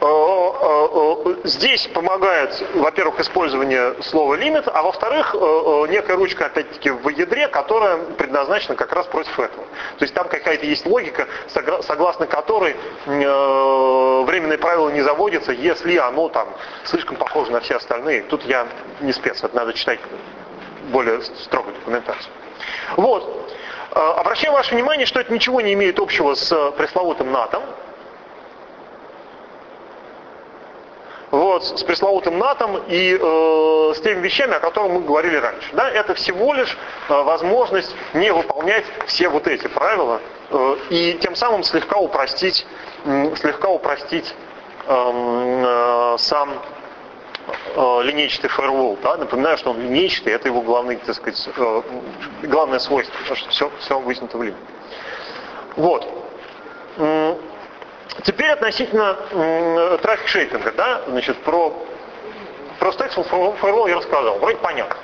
Здесь помогает, во-первых, использование слова limit, а во-вторых, некая ручка, опять-таки, в ядре, которая предназначена как раз против этого. То есть там какая-то есть логика, согласно которой временное правило не заводится, если оно там слишком похоже на все остальные. Тут я не спец, это надо читать более строгую документацию. Вот. Обращаю ваше внимание, что это ничего не имеет общего с пресловутым натом. Вот, с пресловутым натом и э, с теми вещами, о которых мы говорили раньше. Да? Это всего лишь э, возможность не выполнять все вот эти правила э, и тем самым слегка упростить, э, слегка упростить э, э, сам э, линейчатый firewall. Да? Напоминаю, что он линейчатый, это его главный, так сказать, э, главное свойство, потому что все, все вытянуто в линию. Вот. Теперь относительно м, трафик шейпинга, да, значит, про, про Stateful Firewall я рассказал, вроде понятно.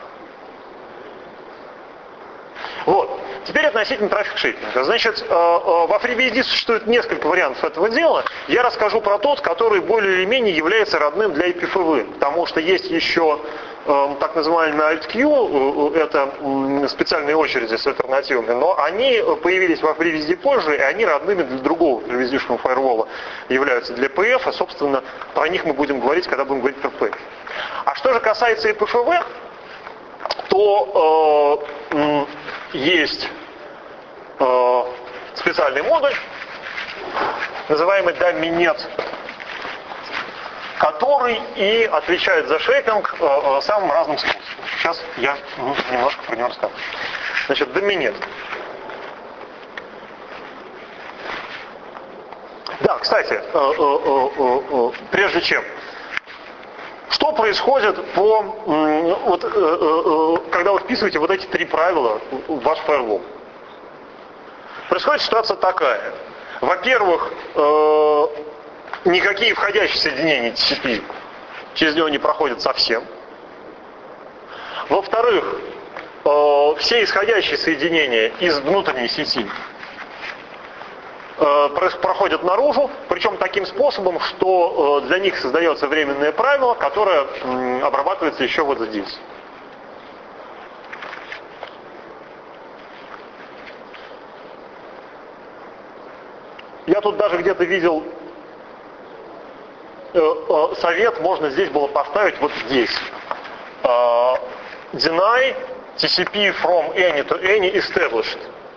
Вот. Теперь относительно трафик шейпинга. Значит, э, э, во FreeBSD существует несколько вариантов этого дела. Я расскажу про тот, который более или менее является родным для ай пи эф ви, потому что есть еще э, так называемый Alt-Q, э, это э, специальные очереди с альтернативами, но они появились во FreeBSD позже, и они родными для другого FreeBSD-шного фаервола являются для пи эф, а, собственно, про них мы будем говорить, когда будем говорить про пи эф. А что же касается ай пи эф ви, то э, есть э, специальный модуль, называемый доминет, который и отвечает за шейпинг э, самым разным способом. Сейчас я ну, немножко про него расскажу. Значит, доминет. Да, кстати, э, э, э, э, прежде чем, что происходит по, э, вот, э, э, когда вы вписываете вот эти три правила в ваш firewall? Происходит ситуация такая. Во-первых, э, никакие входящие соединения ти си пи через него не проходят совсем. Во-вторых, э, все исходящие соединения из внутренней сети э, проходят наружу, причем таким способом, что э, для них создается временное правило, которое э, обрабатывается еще вот здесь. Я тут даже где-то видел э, э, совет, можно здесь было поставить вот здесь. Э, deny ти си пи from any to any established.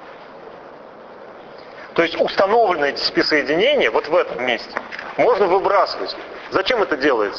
То есть установленное ти си пи соединение вот в этом месте можно выбрасывать. Зачем это делается?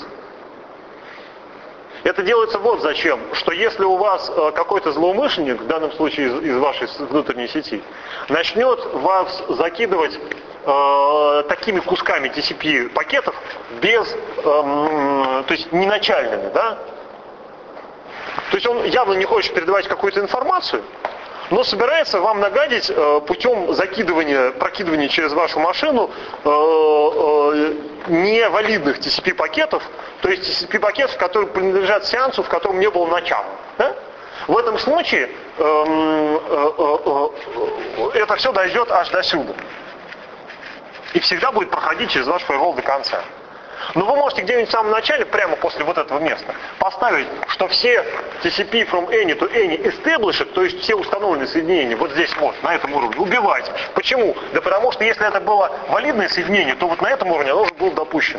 Это делается вот зачем, что если у вас э, какой-то злоумышленник, в данном случае из, из вашей внутренней сети, начнет вас закидывать э, такими кусками ти си пи пакетов без, э, то есть не начальными, да? То есть он явно не хочет передавать какую-то информацию, но собирается вам нагадить э, путем закидывания, прокидывания через вашу машину э, э, невалидных ти си пи пакетов, то есть ти си пи пакетов, которые принадлежат сеансу, в котором не было начала. Да? В этом случае э, э, э, э, это все дойдет аж до сюда. И всегда будет проходить через ваш firewall до конца. Но вы можете где-нибудь в самом начале, прямо после вот этого места, поставить, что все ти си пи from any to any established, то есть все установленные соединения, вот здесь вот, на этом уровне, убивать. Почему? Да потому что если это было валидное соединение, то вот на этом уровне оно уже было допущено.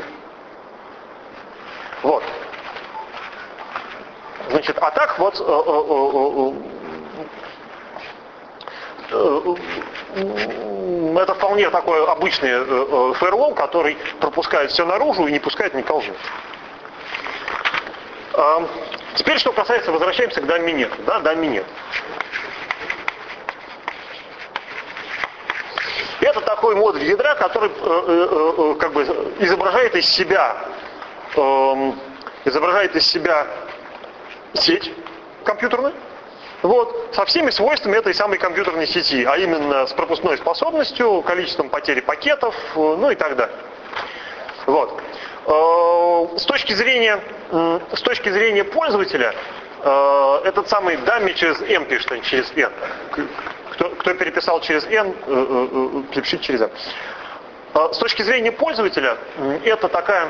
Вот. Значит, а так вот... Э, э, э, э, это вполне такой обычный э, э, фаервол, который пропускает все наружу и не пускает никого вниз. А, теперь, что касается, возвращаемся к доминету. Да, доминет. Это такой модуль ядра, который э, э, э, как бы изображает из себя, э, изображает из себя сеть компьютерную. Вот, со всеми свойствами этой самой компьютерной сети, а именно с пропускной способностью, количеством потери пакетов, ну и так далее. Вот. С точки зрения, с точки зрения пользователя, этот самый dummy через M пишет, а не через N. Кто, кто переписал через N, пишите через N. С точки зрения пользователя, это такая...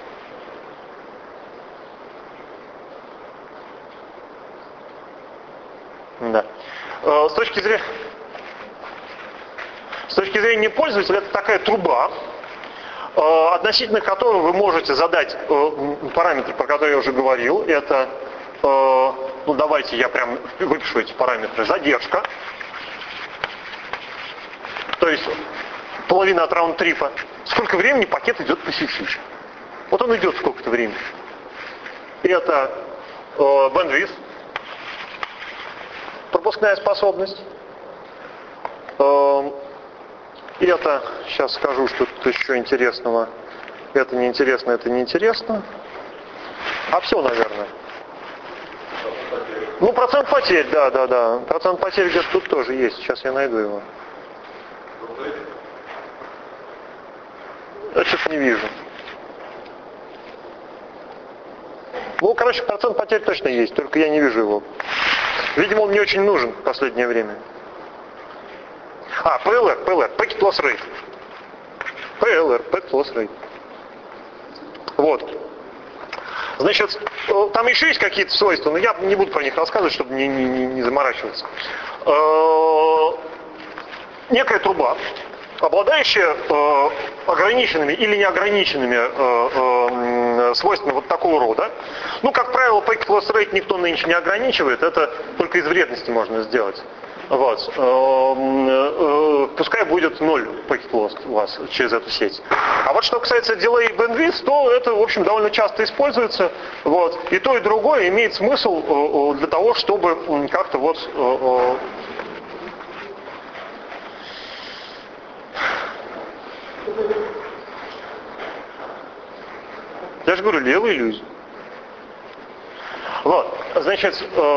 Да. С точки зрения, с точки зрения пользователя, это такая труба, относительно которой вы можете задать параметры, про которые я уже говорил. Это, ну давайте я прям выпишу эти параметры. Задержка, то есть половина от раунд-трипа. Сколько времени пакет идет по сети. Вот он идет сколько-то времени. Это bandwidth, пропускная способность. Это, сейчас скажу, что тут еще интересного. Это неинтересно, это неинтересно. А все, наверное. Ну, процент потерь, да, да, да. Процент потерь где-то тут тоже есть. Сейчас я найду его. Я что-то не вижу. Ну, короче, процент потерь точно есть, только я не вижу его. Видимо, он не очень нужен в последнее время. А, пи эл ар, пи эл ар, Packet Loss Rate. пи эл ар, Packet Loss Rate. Вот. Значит, там еще есть какие-то свойства, но я не буду про них рассказывать, чтобы не, не, не заморачиваться. Некая труба, обладающая ограниченными или неограниченными свойствами вот такого рода. Ну, как правило, Packet Loss Rate никто нынче не ограничивает, это только из вредности можно сделать. Вот. Пускай будет ноль пакет лост у вас через эту сеть. А вот что касается delay bandwidth, то это, в общем, довольно часто используется. Вот. И то, и другое имеет смысл для того, чтобы как-то вот я же говорю, левая иллюзия. Вот, значит,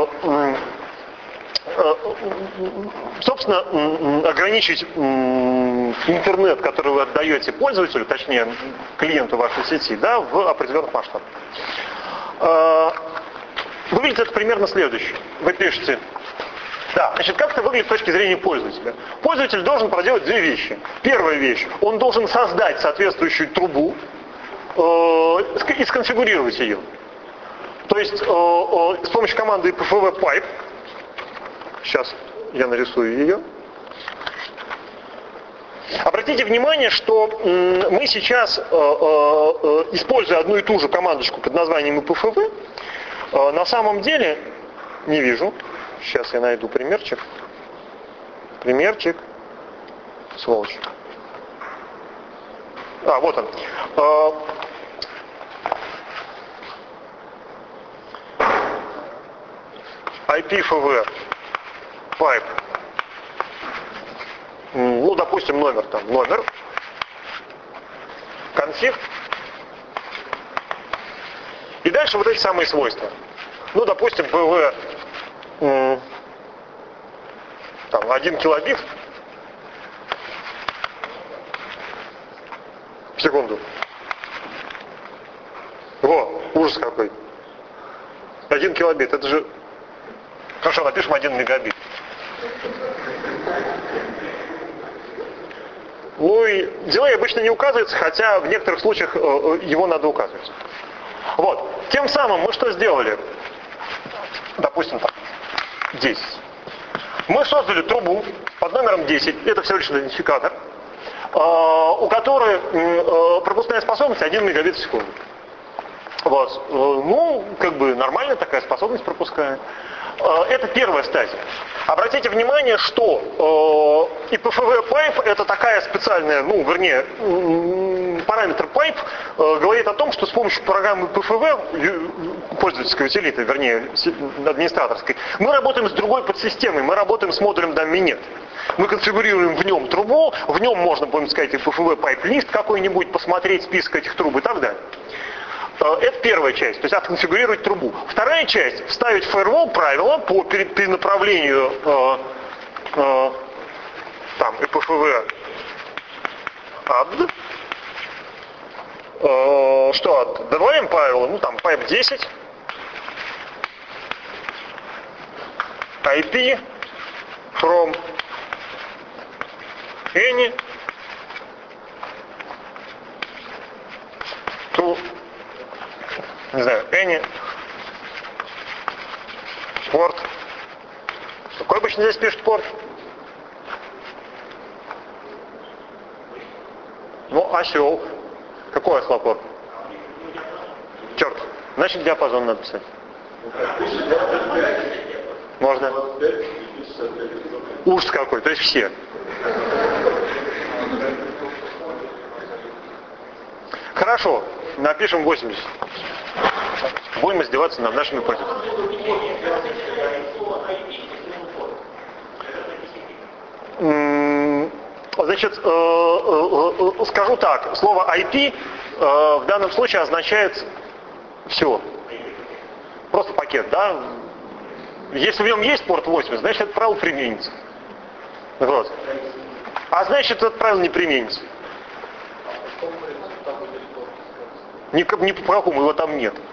собственно, ограничить интернет, который вы отдаете пользователю, точнее, клиенту вашей сети, да, в определенных масштабах. Выглядит это примерно следующее. Вы пишете, да, значит, как это выглядит с точки зрения пользователя? Пользователь должен проделать две вещи. Первая вещь, он должен создать соответствующую трубу и сконфигурировать ее. То есть с помощью команды ай пи эф ви pipe, сейчас я нарисую ее. Обратите внимание, что мы сейчас, используя одну и ту же командочку под названием ай пи эф ви, на самом деле, не вижу, сейчас я найду примерчик, примерчик, сволочь. А, вот он. ай пи эф ви pipe, ну, допустим, номер там, номер, конфиг, и дальше вот эти самые свойства. Ну, допустим, пи ви там, один килобит в секунду. Во, ужас какой. Один килобит, это же... Хорошо, напишем один мегабит. Ну и делай обычно не указывается, хотя в некоторых случаях его надо указывать. Вот. Тем самым мы что сделали? Допустим, так, десять. Мы создали трубу под номером десять, это всего лишь идентификатор, у которой пропускная способность один мегабит в секунду. Вот. Ну, как бы нормальная такая способность пропускает. Это первая стадия. Обратите внимание, что ай пи эф ви pipe это такая специальная, ну, вернее, параметр pipe говорит о том, что с помощью программы ай пи эф ви, пользовательской утилиты, вернее, администраторской, мы работаем с другой подсистемой, мы работаем с модулем Dominet. Мы конфигурируем в нем трубу, в нем можно, будем сказать, ай пи эф ви pipe лист какой-нибудь, посмотреть список этих труб и так далее. Это первая часть, то есть отконфигурировать трубу. Вторая часть, вставить в firewall правила по перенаправлению э, э, там, ай пи эф ви add. Э, что add? Добавим правила, ну там pipe десять, ай пи from any to, не знаю, any порт. Какой обычно здесь пишет порт? Ну, осел. Какой ослопорт? Черт. Значит, диапазон надо писать. Можно. Ужас какой, то есть все. Хорошо, напишем восемьдесят. Будем издеваться над нашими пользователями. Значит, скажу так, слово ай пи в данном случае означает все. Просто пакет, да? Если в нем есть порт восемьдесят, значит это правило применится. Вот. А значит это правило не применится. Ни, ни по какому его там нет.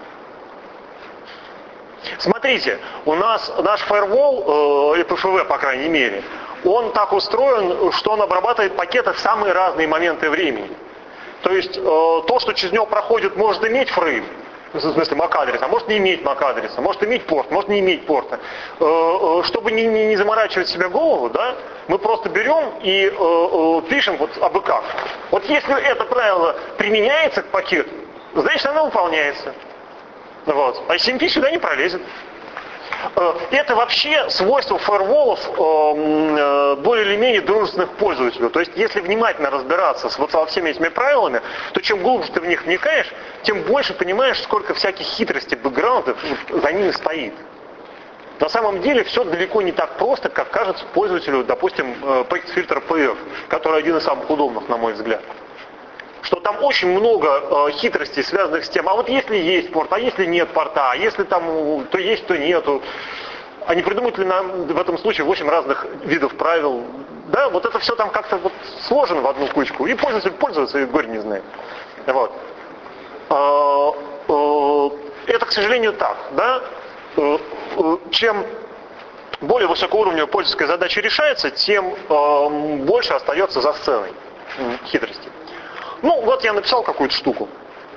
Смотрите, у нас наш firewall, ай пи эф ви, по крайней мере, он так устроен, что он обрабатывает пакеты в самые разные моменты времени. То есть то, что через него проходит, может иметь фрейм, в смысле MAC-адрес, а может не иметь MAC-адреса, может иметь порт, может не иметь порта. Чтобы не, не, не заморачивать себе голову, да, мы просто берем и пишем вот абы как. Вот если это правило применяется к пакету, значит оно выполняется. Вот. А эс эм пи сюда не пролезет. Это вообще свойство фаерволов более или менее дружественных пользователей. То есть, если внимательно разбираться с вот со всеми этими правилами, то чем глубже ты в них вникаешь, тем больше понимаешь, сколько всяких хитростей, бэкграундов за ними стоит. На самом деле все далеко не так просто, как кажется пользователю, допустим, пакет-фильтра пи эф, который один из самых удобных, на мой взгляд. Что там очень много э, хитростей, связанных с тем, а вот если есть порт, а если нет порта, а если там то есть, то нету. А не придумают ли нам в этом случае восемь разных видов правил? Да, вот это все там как-то вот сложено в одну кучку, и пользователь пользуется, и горе не знает. Вот. А, э, это, к сожалению, так, да? Э, э, чем более высокоуровневая пользовательская задача решается, тем э, больше остается за сценой э, хитрости. Ну, вот я написал какую-то штуку.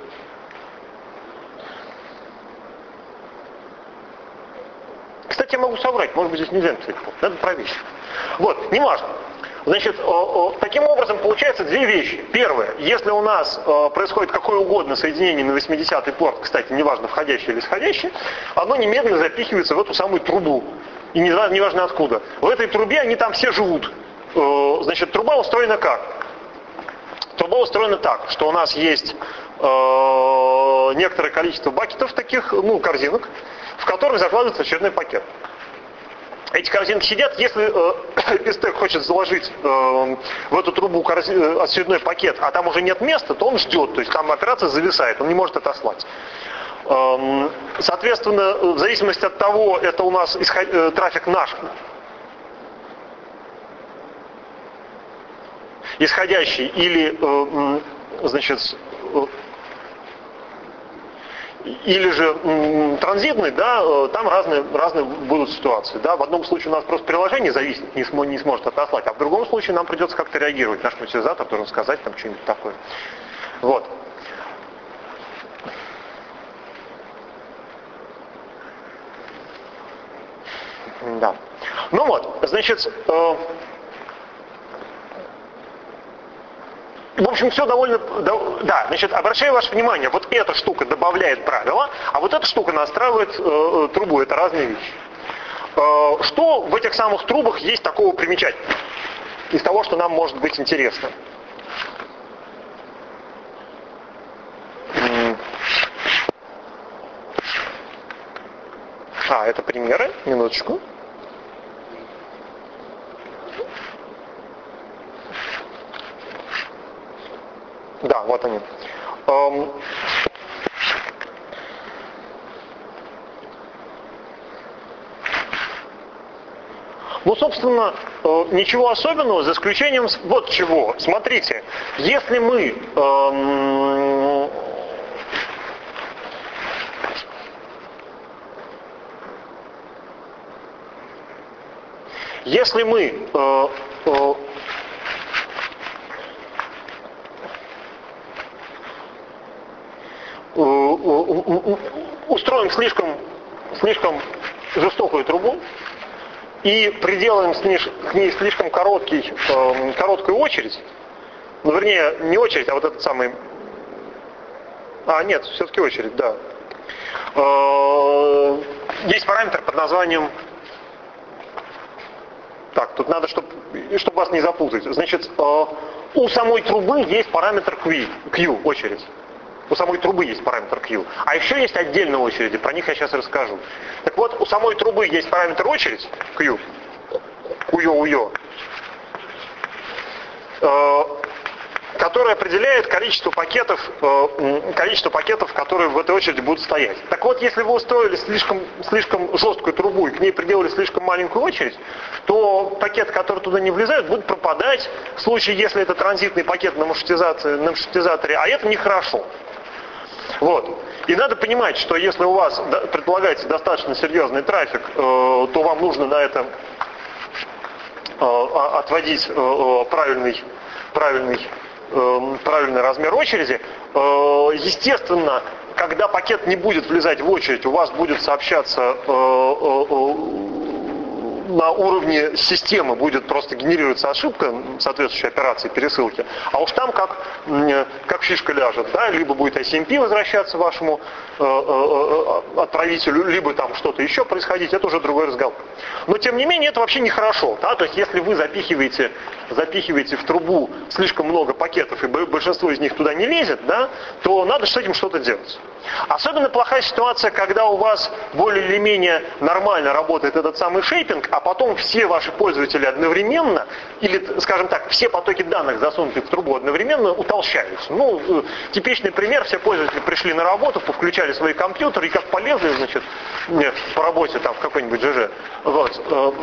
Кстати, я могу соврать, может быть, здесь нельзя написать. Надо проверить. Вот, неважно. Значит, таким образом получается две вещи. Первое, если у нас происходит какое угодно соединение на восьмидесятый порт, кстати, неважно, входящее или исходящее, оно немедленно запихивается в эту самую трубу. И неважно откуда. В этой трубе они там все живут. Значит, труба устроена как? Труба устроена так, что у нас есть э, некоторое количество бакетов таких, ну, корзинок, в которых закладывается очередной пакет. Эти корзинки сидят, если э, эстек хочет заложить э, в эту трубу корзи... очередной пакет, а там уже нет места, то он ждет, то есть там операция зависает, он не может отослать. Э, соответственно, в зависимости от того, это у нас исход... э, трафик наш, исходящий или, э, значит, э, или же э, транзитный, да, э, там разные, разные будут ситуации. Да. В одном случае у нас просто приложение зависит, не, см- не сможет отослать, а в другом случае нам придется как-то реагировать. Наш утилизатор должен сказать там что-нибудь такое. Вот. Да. Ну вот, значит, э, в общем, все довольно... Да, значит, обращаю ваше внимание, вот эта штука добавляет правила, а вот эта штука настраивает э, трубу. Это разные вещи. Э, что в этих самых трубах есть такого примечательного? Из того, что нам может быть интересно. А, это примеры. Минуточку. Да, вот они. Эм... Ну, собственно, э, ничего особенного, за исключением вот чего. Смотрите, если мы... Эм... Если мы... Э, э, устроим слишком, слишком жестокую трубу и приделаем с ней, к ней слишком короткий, э, короткую очередь, ну, вернее, не очередь, а вот этот самый... А, нет, все-таки очередь, да. Э, есть параметр под названием... Так, тут надо, чтобы, чтобы вас не запутать. Значит, э, у самой трубы есть параметр Q, Q, очередь. У самой трубы есть параметр Q. А еще есть отдельные очереди, про них я сейчас расскажу. Так вот, у самой трубы есть параметр очередь, Q, Q-U-U, э, который определяет количество пакетов, э, количество пакетов, которые в этой очереди будут стоять. Так вот, если вы устроили слишком, слишком жесткую трубу и к ней приделали слишком маленькую очередь, то пакеты, которые туда не влезают, будут пропадать в случае, если это транзитный пакет на маршрутизации, на маршрутизаторе, а это нехорошо. Вот. И надо понимать, что если у вас предполагается достаточно серьезный трафик, то вам нужно на это отводить правильный, правильный, правильный размер очереди. Естественно, когда пакет не будет влезать в очередь, у вас будет сообщаться на уровне системы, будет просто генерироваться ошибка соответствующей операции пересылки. А уж там, как, как как фишка ляжет, да, либо будет ай си эм пи возвращаться вашему э, э, отправителю, либо там что-то еще происходить, это уже другой разговор. Но тем не менее это вообще нехорошо, да, то есть если вы запихиваете, запихиваете в трубу слишком много пакетов и большинство из них туда не лезет, да, то надо с этим что-то делать. Особенно плохая ситуация, когда у вас более или менее нормально работает этот самый шейпинг, а потом все ваши пользователи одновременно, или, скажем так, все потоки данных, засунутые в трубу одновременно, утолщаются. Ну, типичный пример, все пользователи пришли на работу, повключали свои компьютеры и как полезли, значит, по работе там в какой-нибудь джи джи. Вот.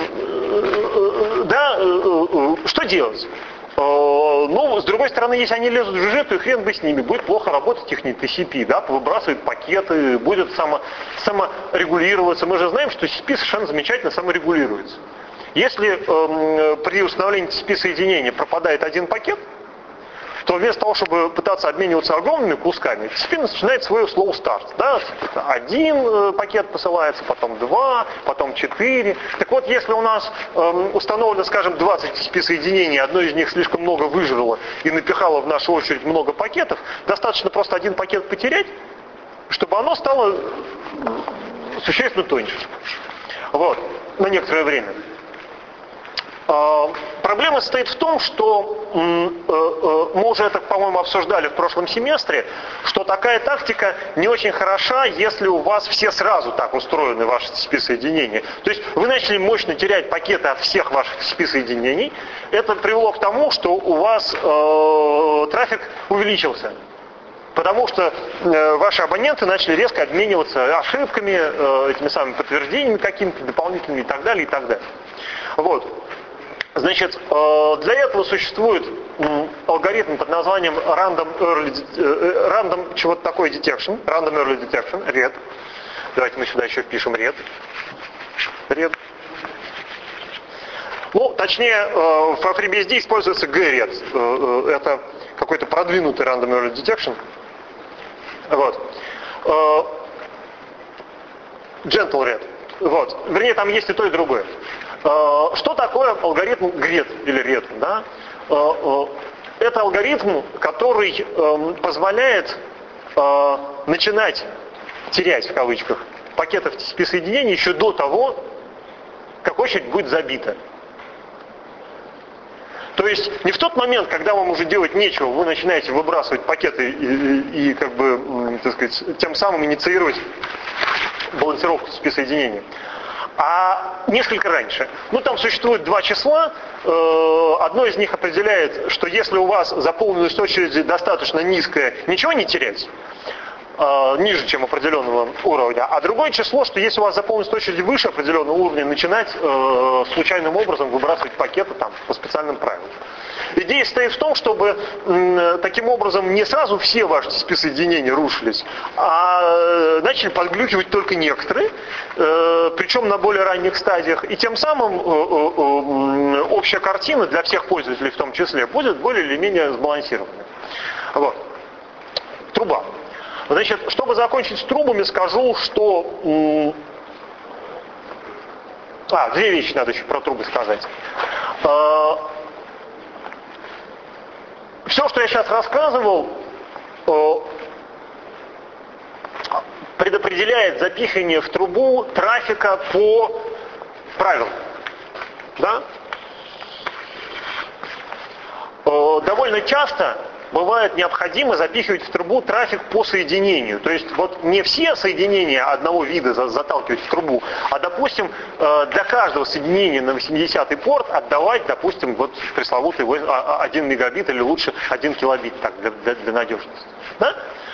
Да, что делать? Ну, с другой стороны, если они лезут в джи джи, то и хрен бы с ними. Будет плохо работать их ти си пи, да, выбрасывают пакеты, будет само, саморегулироваться. Мы же знаем, что ти си пи совершенно замечательно саморегулируется. Если э, при установлении ти си пи-соединения пропадает один пакет, то вместо того, чтобы пытаться обмениваться огромными кусками, ти си пи начинает свой slow start. Да? Один пакет посылается, потом два, потом четыре. Так вот, если у нас э, установлено, скажем, двадцать ти си пи-соединений, одно из них слишком много выжрало и напихало в нашу очередь много пакетов, достаточно просто один пакет потерять, чтобы оно стало существенно тоньше. Вот, на некоторое время. Проблема состоит в том, что мы уже это, по-моему, обсуждали в прошлом семестре, что такая тактика не очень хороша, если у вас все сразу так устроены ваши ти си пи-соединения. То есть вы начали мощно терять пакеты от всех ваших ти си пи-соединений. Это привело к тому, что у вас э, трафик увеличился. Потому что э, ваши абоненты начали резко обмениваться ошибками, э, этими самыми подтверждениями какими-то дополнительными и так далее, и так далее. Вот. Значит, для этого существует алгоритм под названием Random Early, Random чего-то такое Detection, Random Early Detection, ред. Давайте мы сюда еще впишем ред. ред. Ну, точнее, в FreeBSD используется джи-ред. Это какой-то продвинутый Random Early Detection. Вот. Gentle Red. Вот. Вернее, там есть и то, и другое. Что такое алгоритм гред или ред? Да? Это алгоритм, который позволяет начинать терять, в кавычках, пакетов ти си пи-соединений еще до того, как очередь будет забита. То есть не в тот момент, когда вам уже делать нечего, вы начинаете выбрасывать пакеты и, и, и как бы, так сказать, тем самым инициировать балансировку ти си пи-соединений. А несколько раньше. Ну, там существует два числа. Одно из них определяет, что если у вас заполненность очереди достаточно низкая, ничего не терять, ниже, чем определенного уровня. А другое число, что если у вас заполненность очереди выше определенного уровня, начинать случайным образом выбрасывать пакеты там по специальным правилам. Идея состоит в том, чтобы м, таким образом не сразу все ваши ти си пи-соединения рушились, а начали подглюкивать только некоторые, э, причем на более ранних стадиях. И тем самым э, э, э, общая картина для всех пользователей в том числе будет более или менее сбалансированной. Вот. Труба. Значит, чтобы закончить с трубами, скажу, что... М, а, две вещи надо еще про трубы сказать. Все, что я сейчас рассказывал, предопределяет запихивание в трубу трафика по правилам. Да? Довольно часто бывает необходимо запихивать в трубу трафик по соединению. То есть вот не все соединения одного вида заталкивать в трубу, а, допустим, для каждого соединения на восьмидесятый порт отдавать, допустим, вот пресловутый один мегабит или лучше один килобит, так, для, для, для надежности. Да?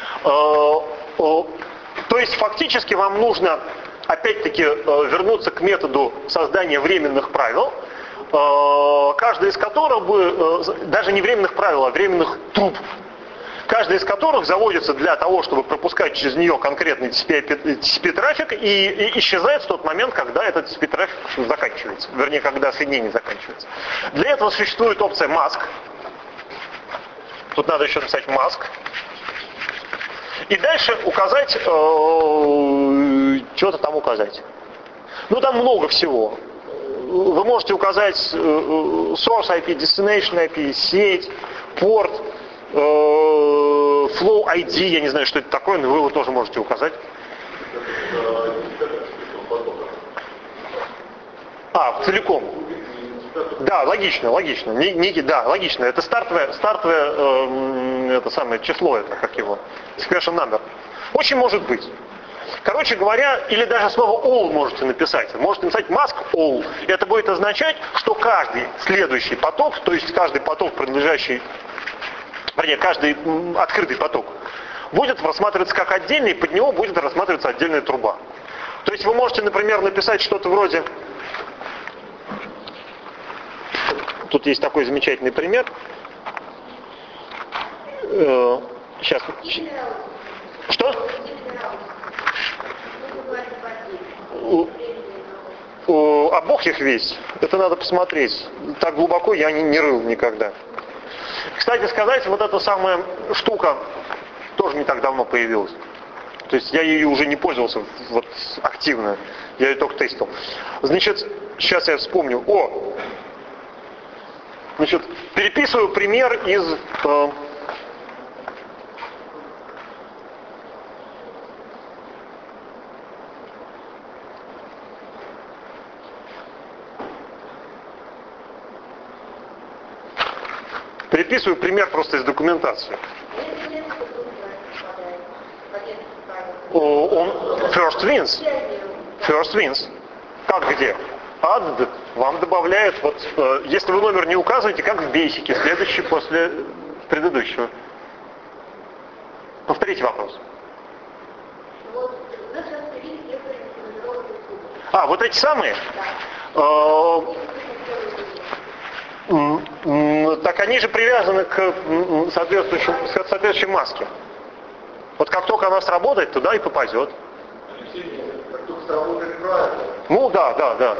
То есть фактически вам нужно опять-таки вернуться к методу создания временных правил, каждый из которых бы, даже не временных правил, а временных труб, каждый из которых заводится для того, чтобы пропускать через нее конкретный ти си пи-трафик и, и исчезает в тот момент, когда этот ти си пи-трафик заканчивается, вернее, когда соединение заканчивается. Для этого существует опция mask. Тут надо еще написать mask. И дальше указать, э, что-то там указать. Ну, там много всего. Вы можете указать source ай пи, destination ай пи, сеть, порт, flow ай ди, я не знаю, что это такое, но вы его тоже можете указать. А, целиком. Да, логично, логично. Не, не, да, логично. Это стартовое, стартовое э, это самое число, это как его, expression number. Очень может быть. Короче говоря, или даже слово all можете написать. Можете написать mask all. Это будет означать, что каждый следующий поток, то есть каждый поток, принадлежащий, вернее, каждый открытый поток, будет рассматриваться как отдельный, и под него будет рассматриваться отдельная труба. То есть вы можете, например, написать что-то вроде... Тут есть такой замечательный пример. Сейчас. Что? А Бог их весь. Это надо посмотреть. Так глубоко я не, не рыл никогда. Кстати сказать, вот эта самая штука тоже не так давно появилась. То есть я ею уже не пользовался вот активно. Я ее только тестил. Значит, сейчас я вспомню. О! Значит, переписываю пример из... Э, переписываю пример просто из документации. Он first wins. First wins. Как где? Add вам добавляет, вот, э, если вы номер не указываете, как в бейсике, следующий после предыдущего. Повторите вопрос. А, вот эти самые? Э, так они же привязаны к соответствующей, к соответствующей маске. Вот как только она сработает, туда и попадет. Как только сработает правильно. Ну да, да, да.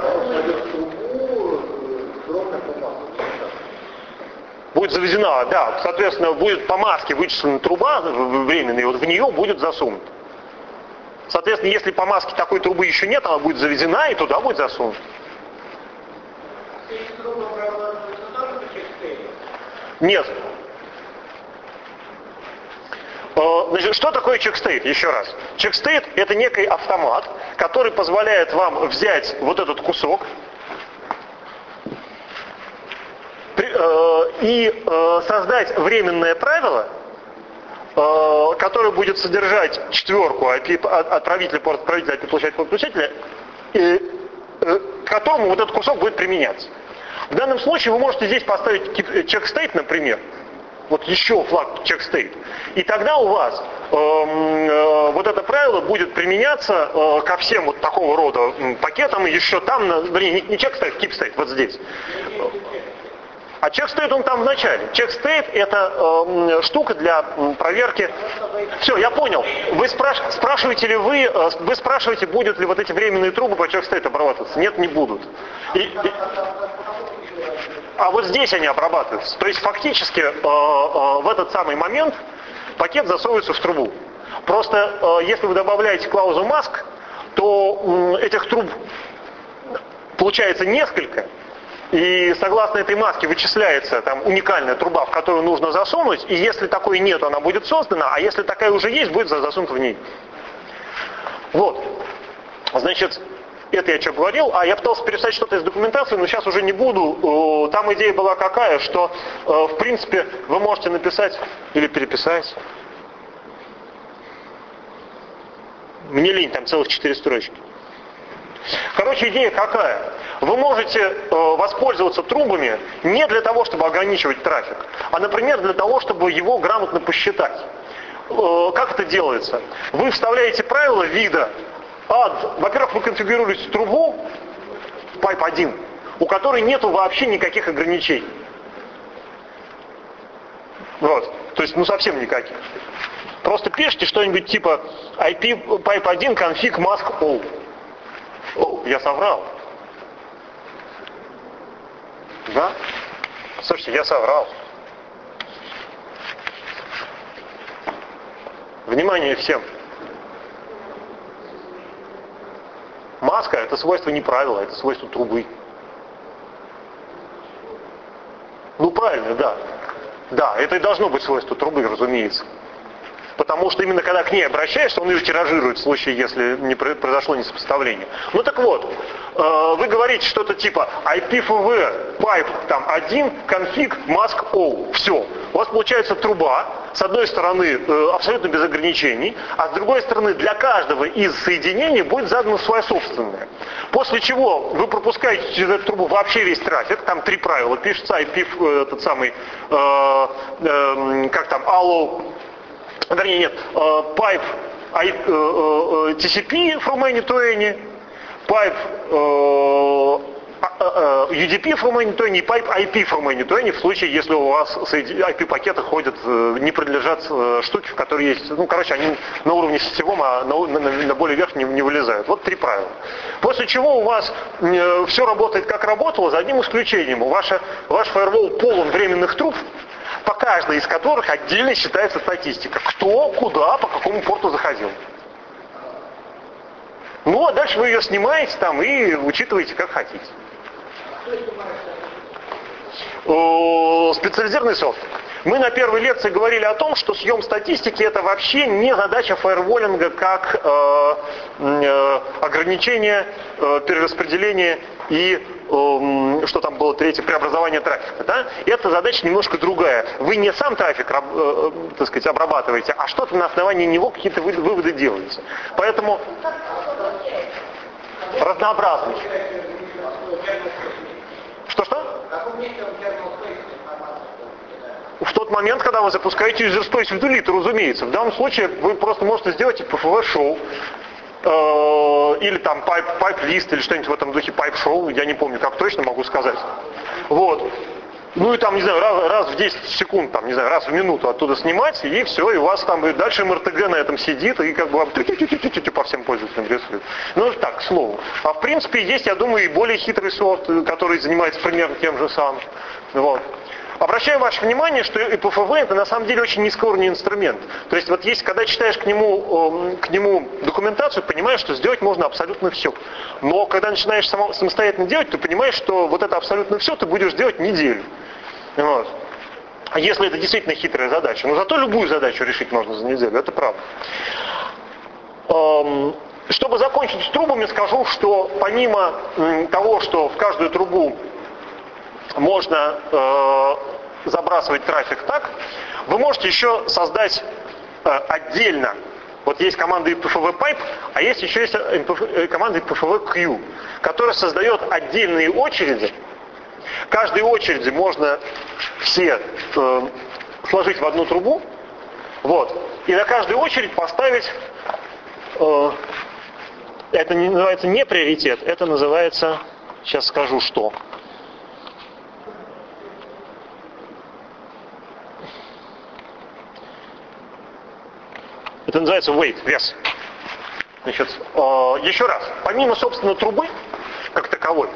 Будет заведена, да, соответственно, будет по маске вычислена труба временная, и вот в нее будет засунут. Соответственно, если по маске такой трубы еще нет, она будет заведена и туда будет засунут. Нет. Значит, что такое чекстейт? Еще раз. Чекстейт — это некий автомат, который позволяет вам взять вот этот кусок и создать временное правило, которое будет содержать четверку отправителя, порт отправителя, ай пи-получателя, порт получателя, и к которому вот этот кусок будет применяться. В данном случае вы можете здесь поставить чекстейт, например, вот еще флаг чекстейт, и тогда у вас э, э, вот это правило будет применяться э, ко всем вот такого рода пакетам, еще там, на, не, не чекстейт, кипстейт, вот здесь. А чекстейт он там в начале. Чекстейт — это э, штука для проверки. Все, я понял. Вы спраш... спрашиваете ли вы, э, вы спрашиваете, будут ли вот эти временные трубы по чекстейту обрабатываться? Нет, не будут. И, и... А вот здесь они обрабатываются. То есть фактически э, э, в этот самый момент пакет засовывается в трубу. Просто э, если вы добавляете клаузу mask, то э, этих труб получается несколько. И согласно этой маске вычисляется там уникальная труба, в которую нужно засунуть. И если такой нет, она будет создана. А если такая уже есть, будет засунута в ней. Вот. Значит, это я что говорил. А я пытался переписать что-то из документации, но сейчас уже не буду. Там идея была какая, что в принципе вы можете написать или переписать. Мне лень, там целых четыре строчки. Короче, идея какая? Вы можете э, воспользоваться трубами не для того, чтобы ограничивать трафик, а, например, для того, чтобы его грамотно посчитать. Э, как это делается? Вы вставляете правило вида add. Во-первых, вы конфигурируете трубу пайп один, у которой нету вообще никаких ограничений. Вот. То есть, ну совсем никаких. Просто пишите что-нибудь типа ай пи пайп один config mask all. О, я соврал. Да? Слушайте, я соврал. Внимание всем. Маска — это свойство не правила, это свойство трубы. Ну правильно, да. Да, это и должно быть свойство трубы, разумеется. Потому что именно когда к ней обращаешься, он ее тиражирует в случае, если не произошло несопоставление. Ну так вот, вы говорите что-то типа ай пи эф ви pipe там один, конфиг, mask all. Все. У вас получается труба, с одной стороны абсолютно без ограничений, а с другой стороны для каждого из соединений будет задано свое собственное. После чего вы пропускаете через эту трубу вообще весь трафик, там три правила, пишется ай пи, этот самый, э, э, как там, allow, вернее нет, э, pipe I, э, э, ти си пи from any to any, pipe э, ю ди пи from any to any, pipe ай пи from any to any, в случае, если у вас ай пи-пакеты ходят, не принадлежат штуки, в которые есть, ну, короче, они на уровне сетевом, а на, на, на более верхнем не вылезают. Вот три правила. После чего у вас э, все работает как работало, за одним исключением. У ваша, ваш фаервол полон временных труб, по каждой из которых отдельно считается статистика. Кто, куда, по какому порту заходил. Ну, а дальше вы ее снимаете там и учитываете, как хотите. Специализированный софт. Мы на первой лекции говорили о том, что съем статистики это вообще не задача фаерволинга как э, э, ограничение, э, перераспределение и э, что там было третье, преобразование трафика. Да? Эта задача немножко другая. Вы не сам трафик э, так сказать, обрабатываете, а что-то на основании него какие-то выводы делаете. Поэтому разнообразный. Что-что? В тот момент, когда вы запускаете user space в Delete, разумеется. В данном случае вы просто можете сделать пи эф ви-шоу, э, или там pipe, pipe list, или что-нибудь в этом духе pipe show, я не помню, как точно могу сказать. Вот. Ну и там, не знаю, раз, раз в десять секунд, там, не знаю, раз в минуту оттуда снимать, и все, и у вас там и дальше эм эр тэ гэ на этом сидит, и как бы вам по всем пользователям рисует. Ну, так, к слову. А в принципе, есть, я думаю, и более хитрый софт, который занимается примерно тем же самым. Вот. Обращаю ваше внимание, что и пи эф ви это на самом деле очень низкоуровневый инструмент. То есть вот есть, когда читаешь к нему, к нему документацию, понимаешь, что сделать можно абсолютно все. Но когда начинаешь само, самостоятельно делать, ты понимаешь, что вот это абсолютно все ты будешь делать неделю. Вот. А если это действительно хитрая задача, но зато любую задачу решить можно за неделю, это правда. Эм, чтобы закончить с трубами, скажу, что помимо м, того, что в каждую трубу можно э, забрасывать трафик так, вы можете еще создать э, отдельно. Вот есть команда ай пи эф ви pipe, а есть еще есть команда ай пи эф ви queue, которая создает отдельные очереди. Каждой очереди можно все э, сложить в одну трубу, вот, и на каждую очередь поставить, э, это не, называется не приоритет, это называется, сейчас скажу что. Это называется weight, вес. Значит, э, еще раз, помимо, собственно, трубы, как таковой,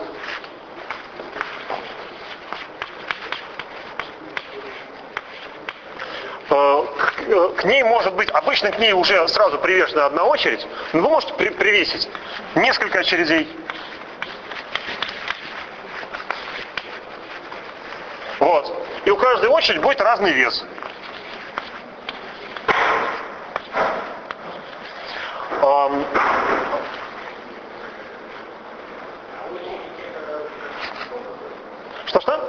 К, к ней может быть, обычно к ней уже сразу привешена одна очередь, но вы можете при, привесить несколько очередей. Вот. И у каждой очереди будет разный вес. Эм... Что-что?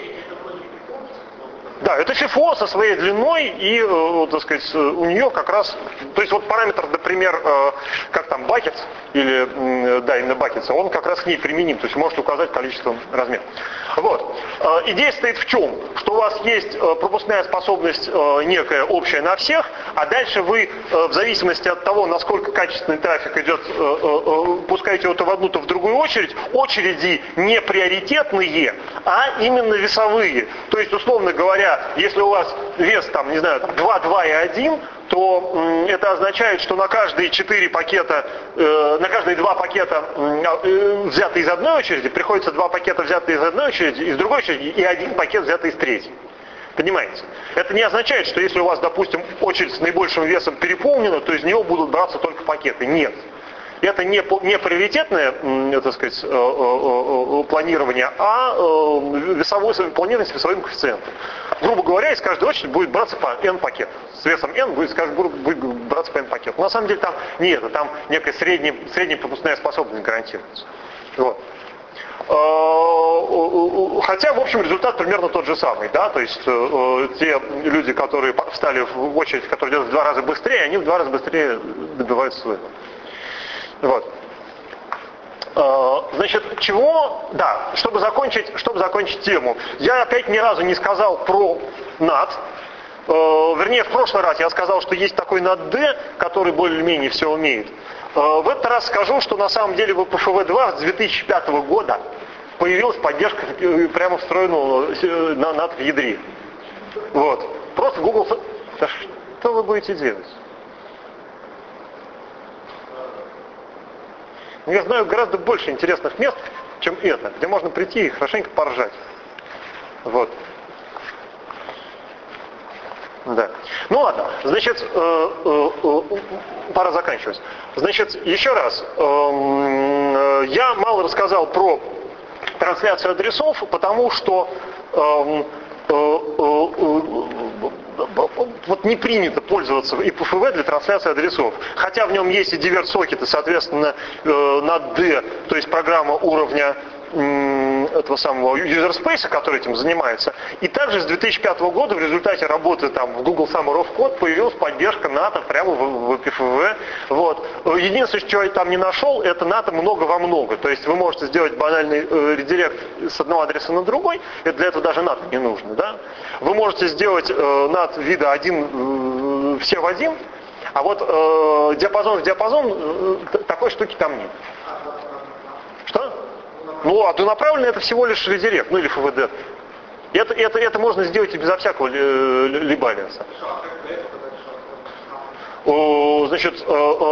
Да, это фифо со своей длиной и, э, так сказать, у нее как раз, то есть вот параметр, например, э, как там buckets, или, э, да, именно buckets, он как раз к ней применим, то есть можете указать количество размеров. Вот. Э, идея стоит в чем? Что у вас есть э, пропускная способность э, некая общая на всех, а дальше вы, э, в зависимости от того, насколько качественный трафик идет, э, э, пускаете его то в одну, то в другую очередь, очереди не приоритетные, а именно весовые. То есть, условно говоря, если у вас вес, там, не знаю, два, два и один, то м, это означает, что на каждые четыре пакета, э, на каждые два пакета, э, взятые из одной очереди, приходится два пакета, взятые из одной очереди, из другой очереди, и один пакет, взятый из третьей. Понимаете? Это не означает, что если у вас, допустим, очередь с наибольшим весом переполнена, то из нее будут браться только пакеты. Нет. это не, не приоритетное, так сказать, планирование, а весовое планирование с весовым коэффициентом. Грубо говоря, из каждой очереди будет браться по n пакет. С весом n будет, скажем, будет браться по n пакет. Но на самом деле там не это, там некая средняя, средняя пропускная способность гарантируется. Вот. Хотя, в общем, результат примерно тот же самый, да, то есть э, те люди, которые встали в очередь, которые делают в два раза быстрее, они в два раза быстрее добиваются своего. Вот. Э, значит, чего, да, чтобы закончить, чтобы закончить тему, я опять ни разу не сказал про нат. Э, вернее, в прошлый раз я сказал, что есть такой нат D, который более-менее все умеет. Э, в этот раз скажу, что на самом деле в пэ эф вэ два с две тысячи пятого года появилась поддержка прямо встроенного на нат в ядре. Вот. Просто Google... Да что вы будете делать? Я знаю гораздо больше интересных мест, чем это, где можно прийти и хорошенько поржать. Вот. Да. Ну ладно, значит, э, э, э, пора заканчивать. Значит, еще раз, э, э, я мало рассказал про трансляцию адресов, потому что э, э, э, вот не принято пользоваться и пэ эф вэ для трансляции адресов. Хотя в нем есть и диверт-сокеты, соответственно, э, нат D, то есть программа уровня э, этого самого user space, который этим занимается. И также с две тысячи пятого года в результате работы там в Google Summer of Code появилась поддержка ната прямо в, в пэ эф вэ. Вот. Единственное, что я там не нашел, это ната много во много. То есть вы можете сделать банальный э, редирект с одного адреса на другой, и для этого даже нат не нужно. Да? Вы можете сделать э, нат вида один э, все в один, а вот э, диапазон в диапазон э, такой штуки там нет. Что? Ну, а донаправленный это всего лишь редирект, ну или эф вэ ди. Это, это, это можно сделать и безо всякого либалианса. Значит,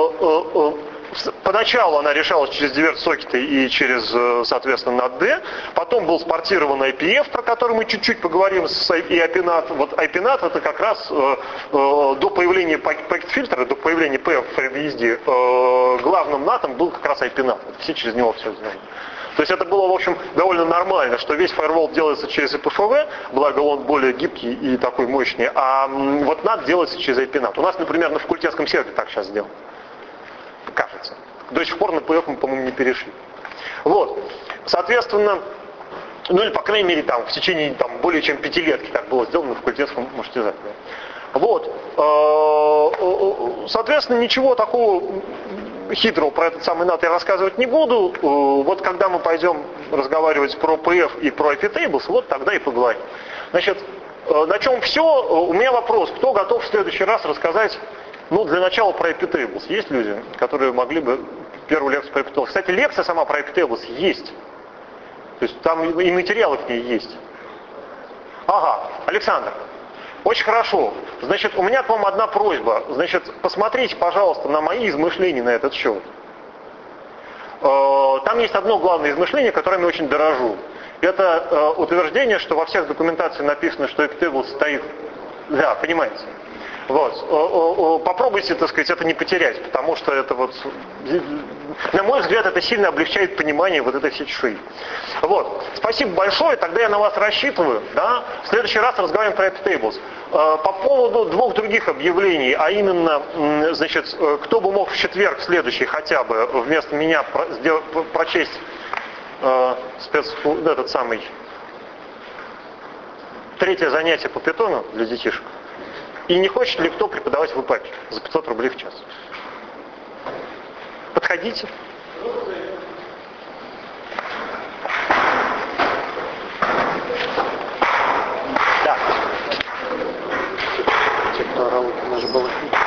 поначалу она решалась через диверт-сокеты и через, соответственно, нат D. Потом был спортирован ай пи эф, про который мы чуть-чуть поговорим, и ай пи нат. Вот ай пи нат это как раз до появления пакет-фильтра, до появления пэ эф при въезде, главным натом был как раз ай пи нат. Все через него все знали. То есть это было, в общем, довольно нормально, что весь фаервол делается через и пэ эф вэ, благо он более гибкий и такой мощный, а вот нат делается через ай пи нат. У нас, например, на факультетском сервере так сейчас сделано. Кажется. До сих пор на пэ эф мы, по-моему, не перешли. Вот. Соответственно, ну или, по крайней мере, там, в течение там, более чем пятилетки так было сделано на факультетском маршрутизаторе. Вот. Соответственно, ничего такого хитрого про этот самый нат я рассказывать не буду. Вот когда мы пойдем разговаривать про пэ эф и про ай пи tables, вот тогда и поговорим. Значит, на чем все? У меня вопрос. Кто готов в следующий раз рассказать, ну, для начала про ай пи tables? Есть люди, которые могли бы первую лекцию про ай пи tables? Кстати, лекция сама про ай пи tables есть. То есть там и материалы к ней есть. Ага, Александр. Очень хорошо. Значит, у меня к вам одна просьба. Значит, посмотрите, пожалуйста, на мои измышления на этот счет. Там есть одно главное измышление, которым я очень дорожу. Это утверждение, что во всех документациях написано, что ай пи table стоит... Да, понимаете. Вот. Попробуйте, так сказать, это не потерять, потому что это вот... На мой взгляд, это сильно облегчает понимание вот этой всей чешуи. Вот. Спасибо большое, тогда я на вас рассчитываю. Да? В следующий раз разговариваем про ай пи tables. По поводу двух других объявлений, а именно, значит, кто бы мог в четверг следующий хотя бы вместо меня прочесть спец... этот самый третье занятие по питону для детишек. И не хочет ли кто преподавать в ИПАКе за пятьсот рублей в час? Подходите. Да. Те, кто орал, у нас же было...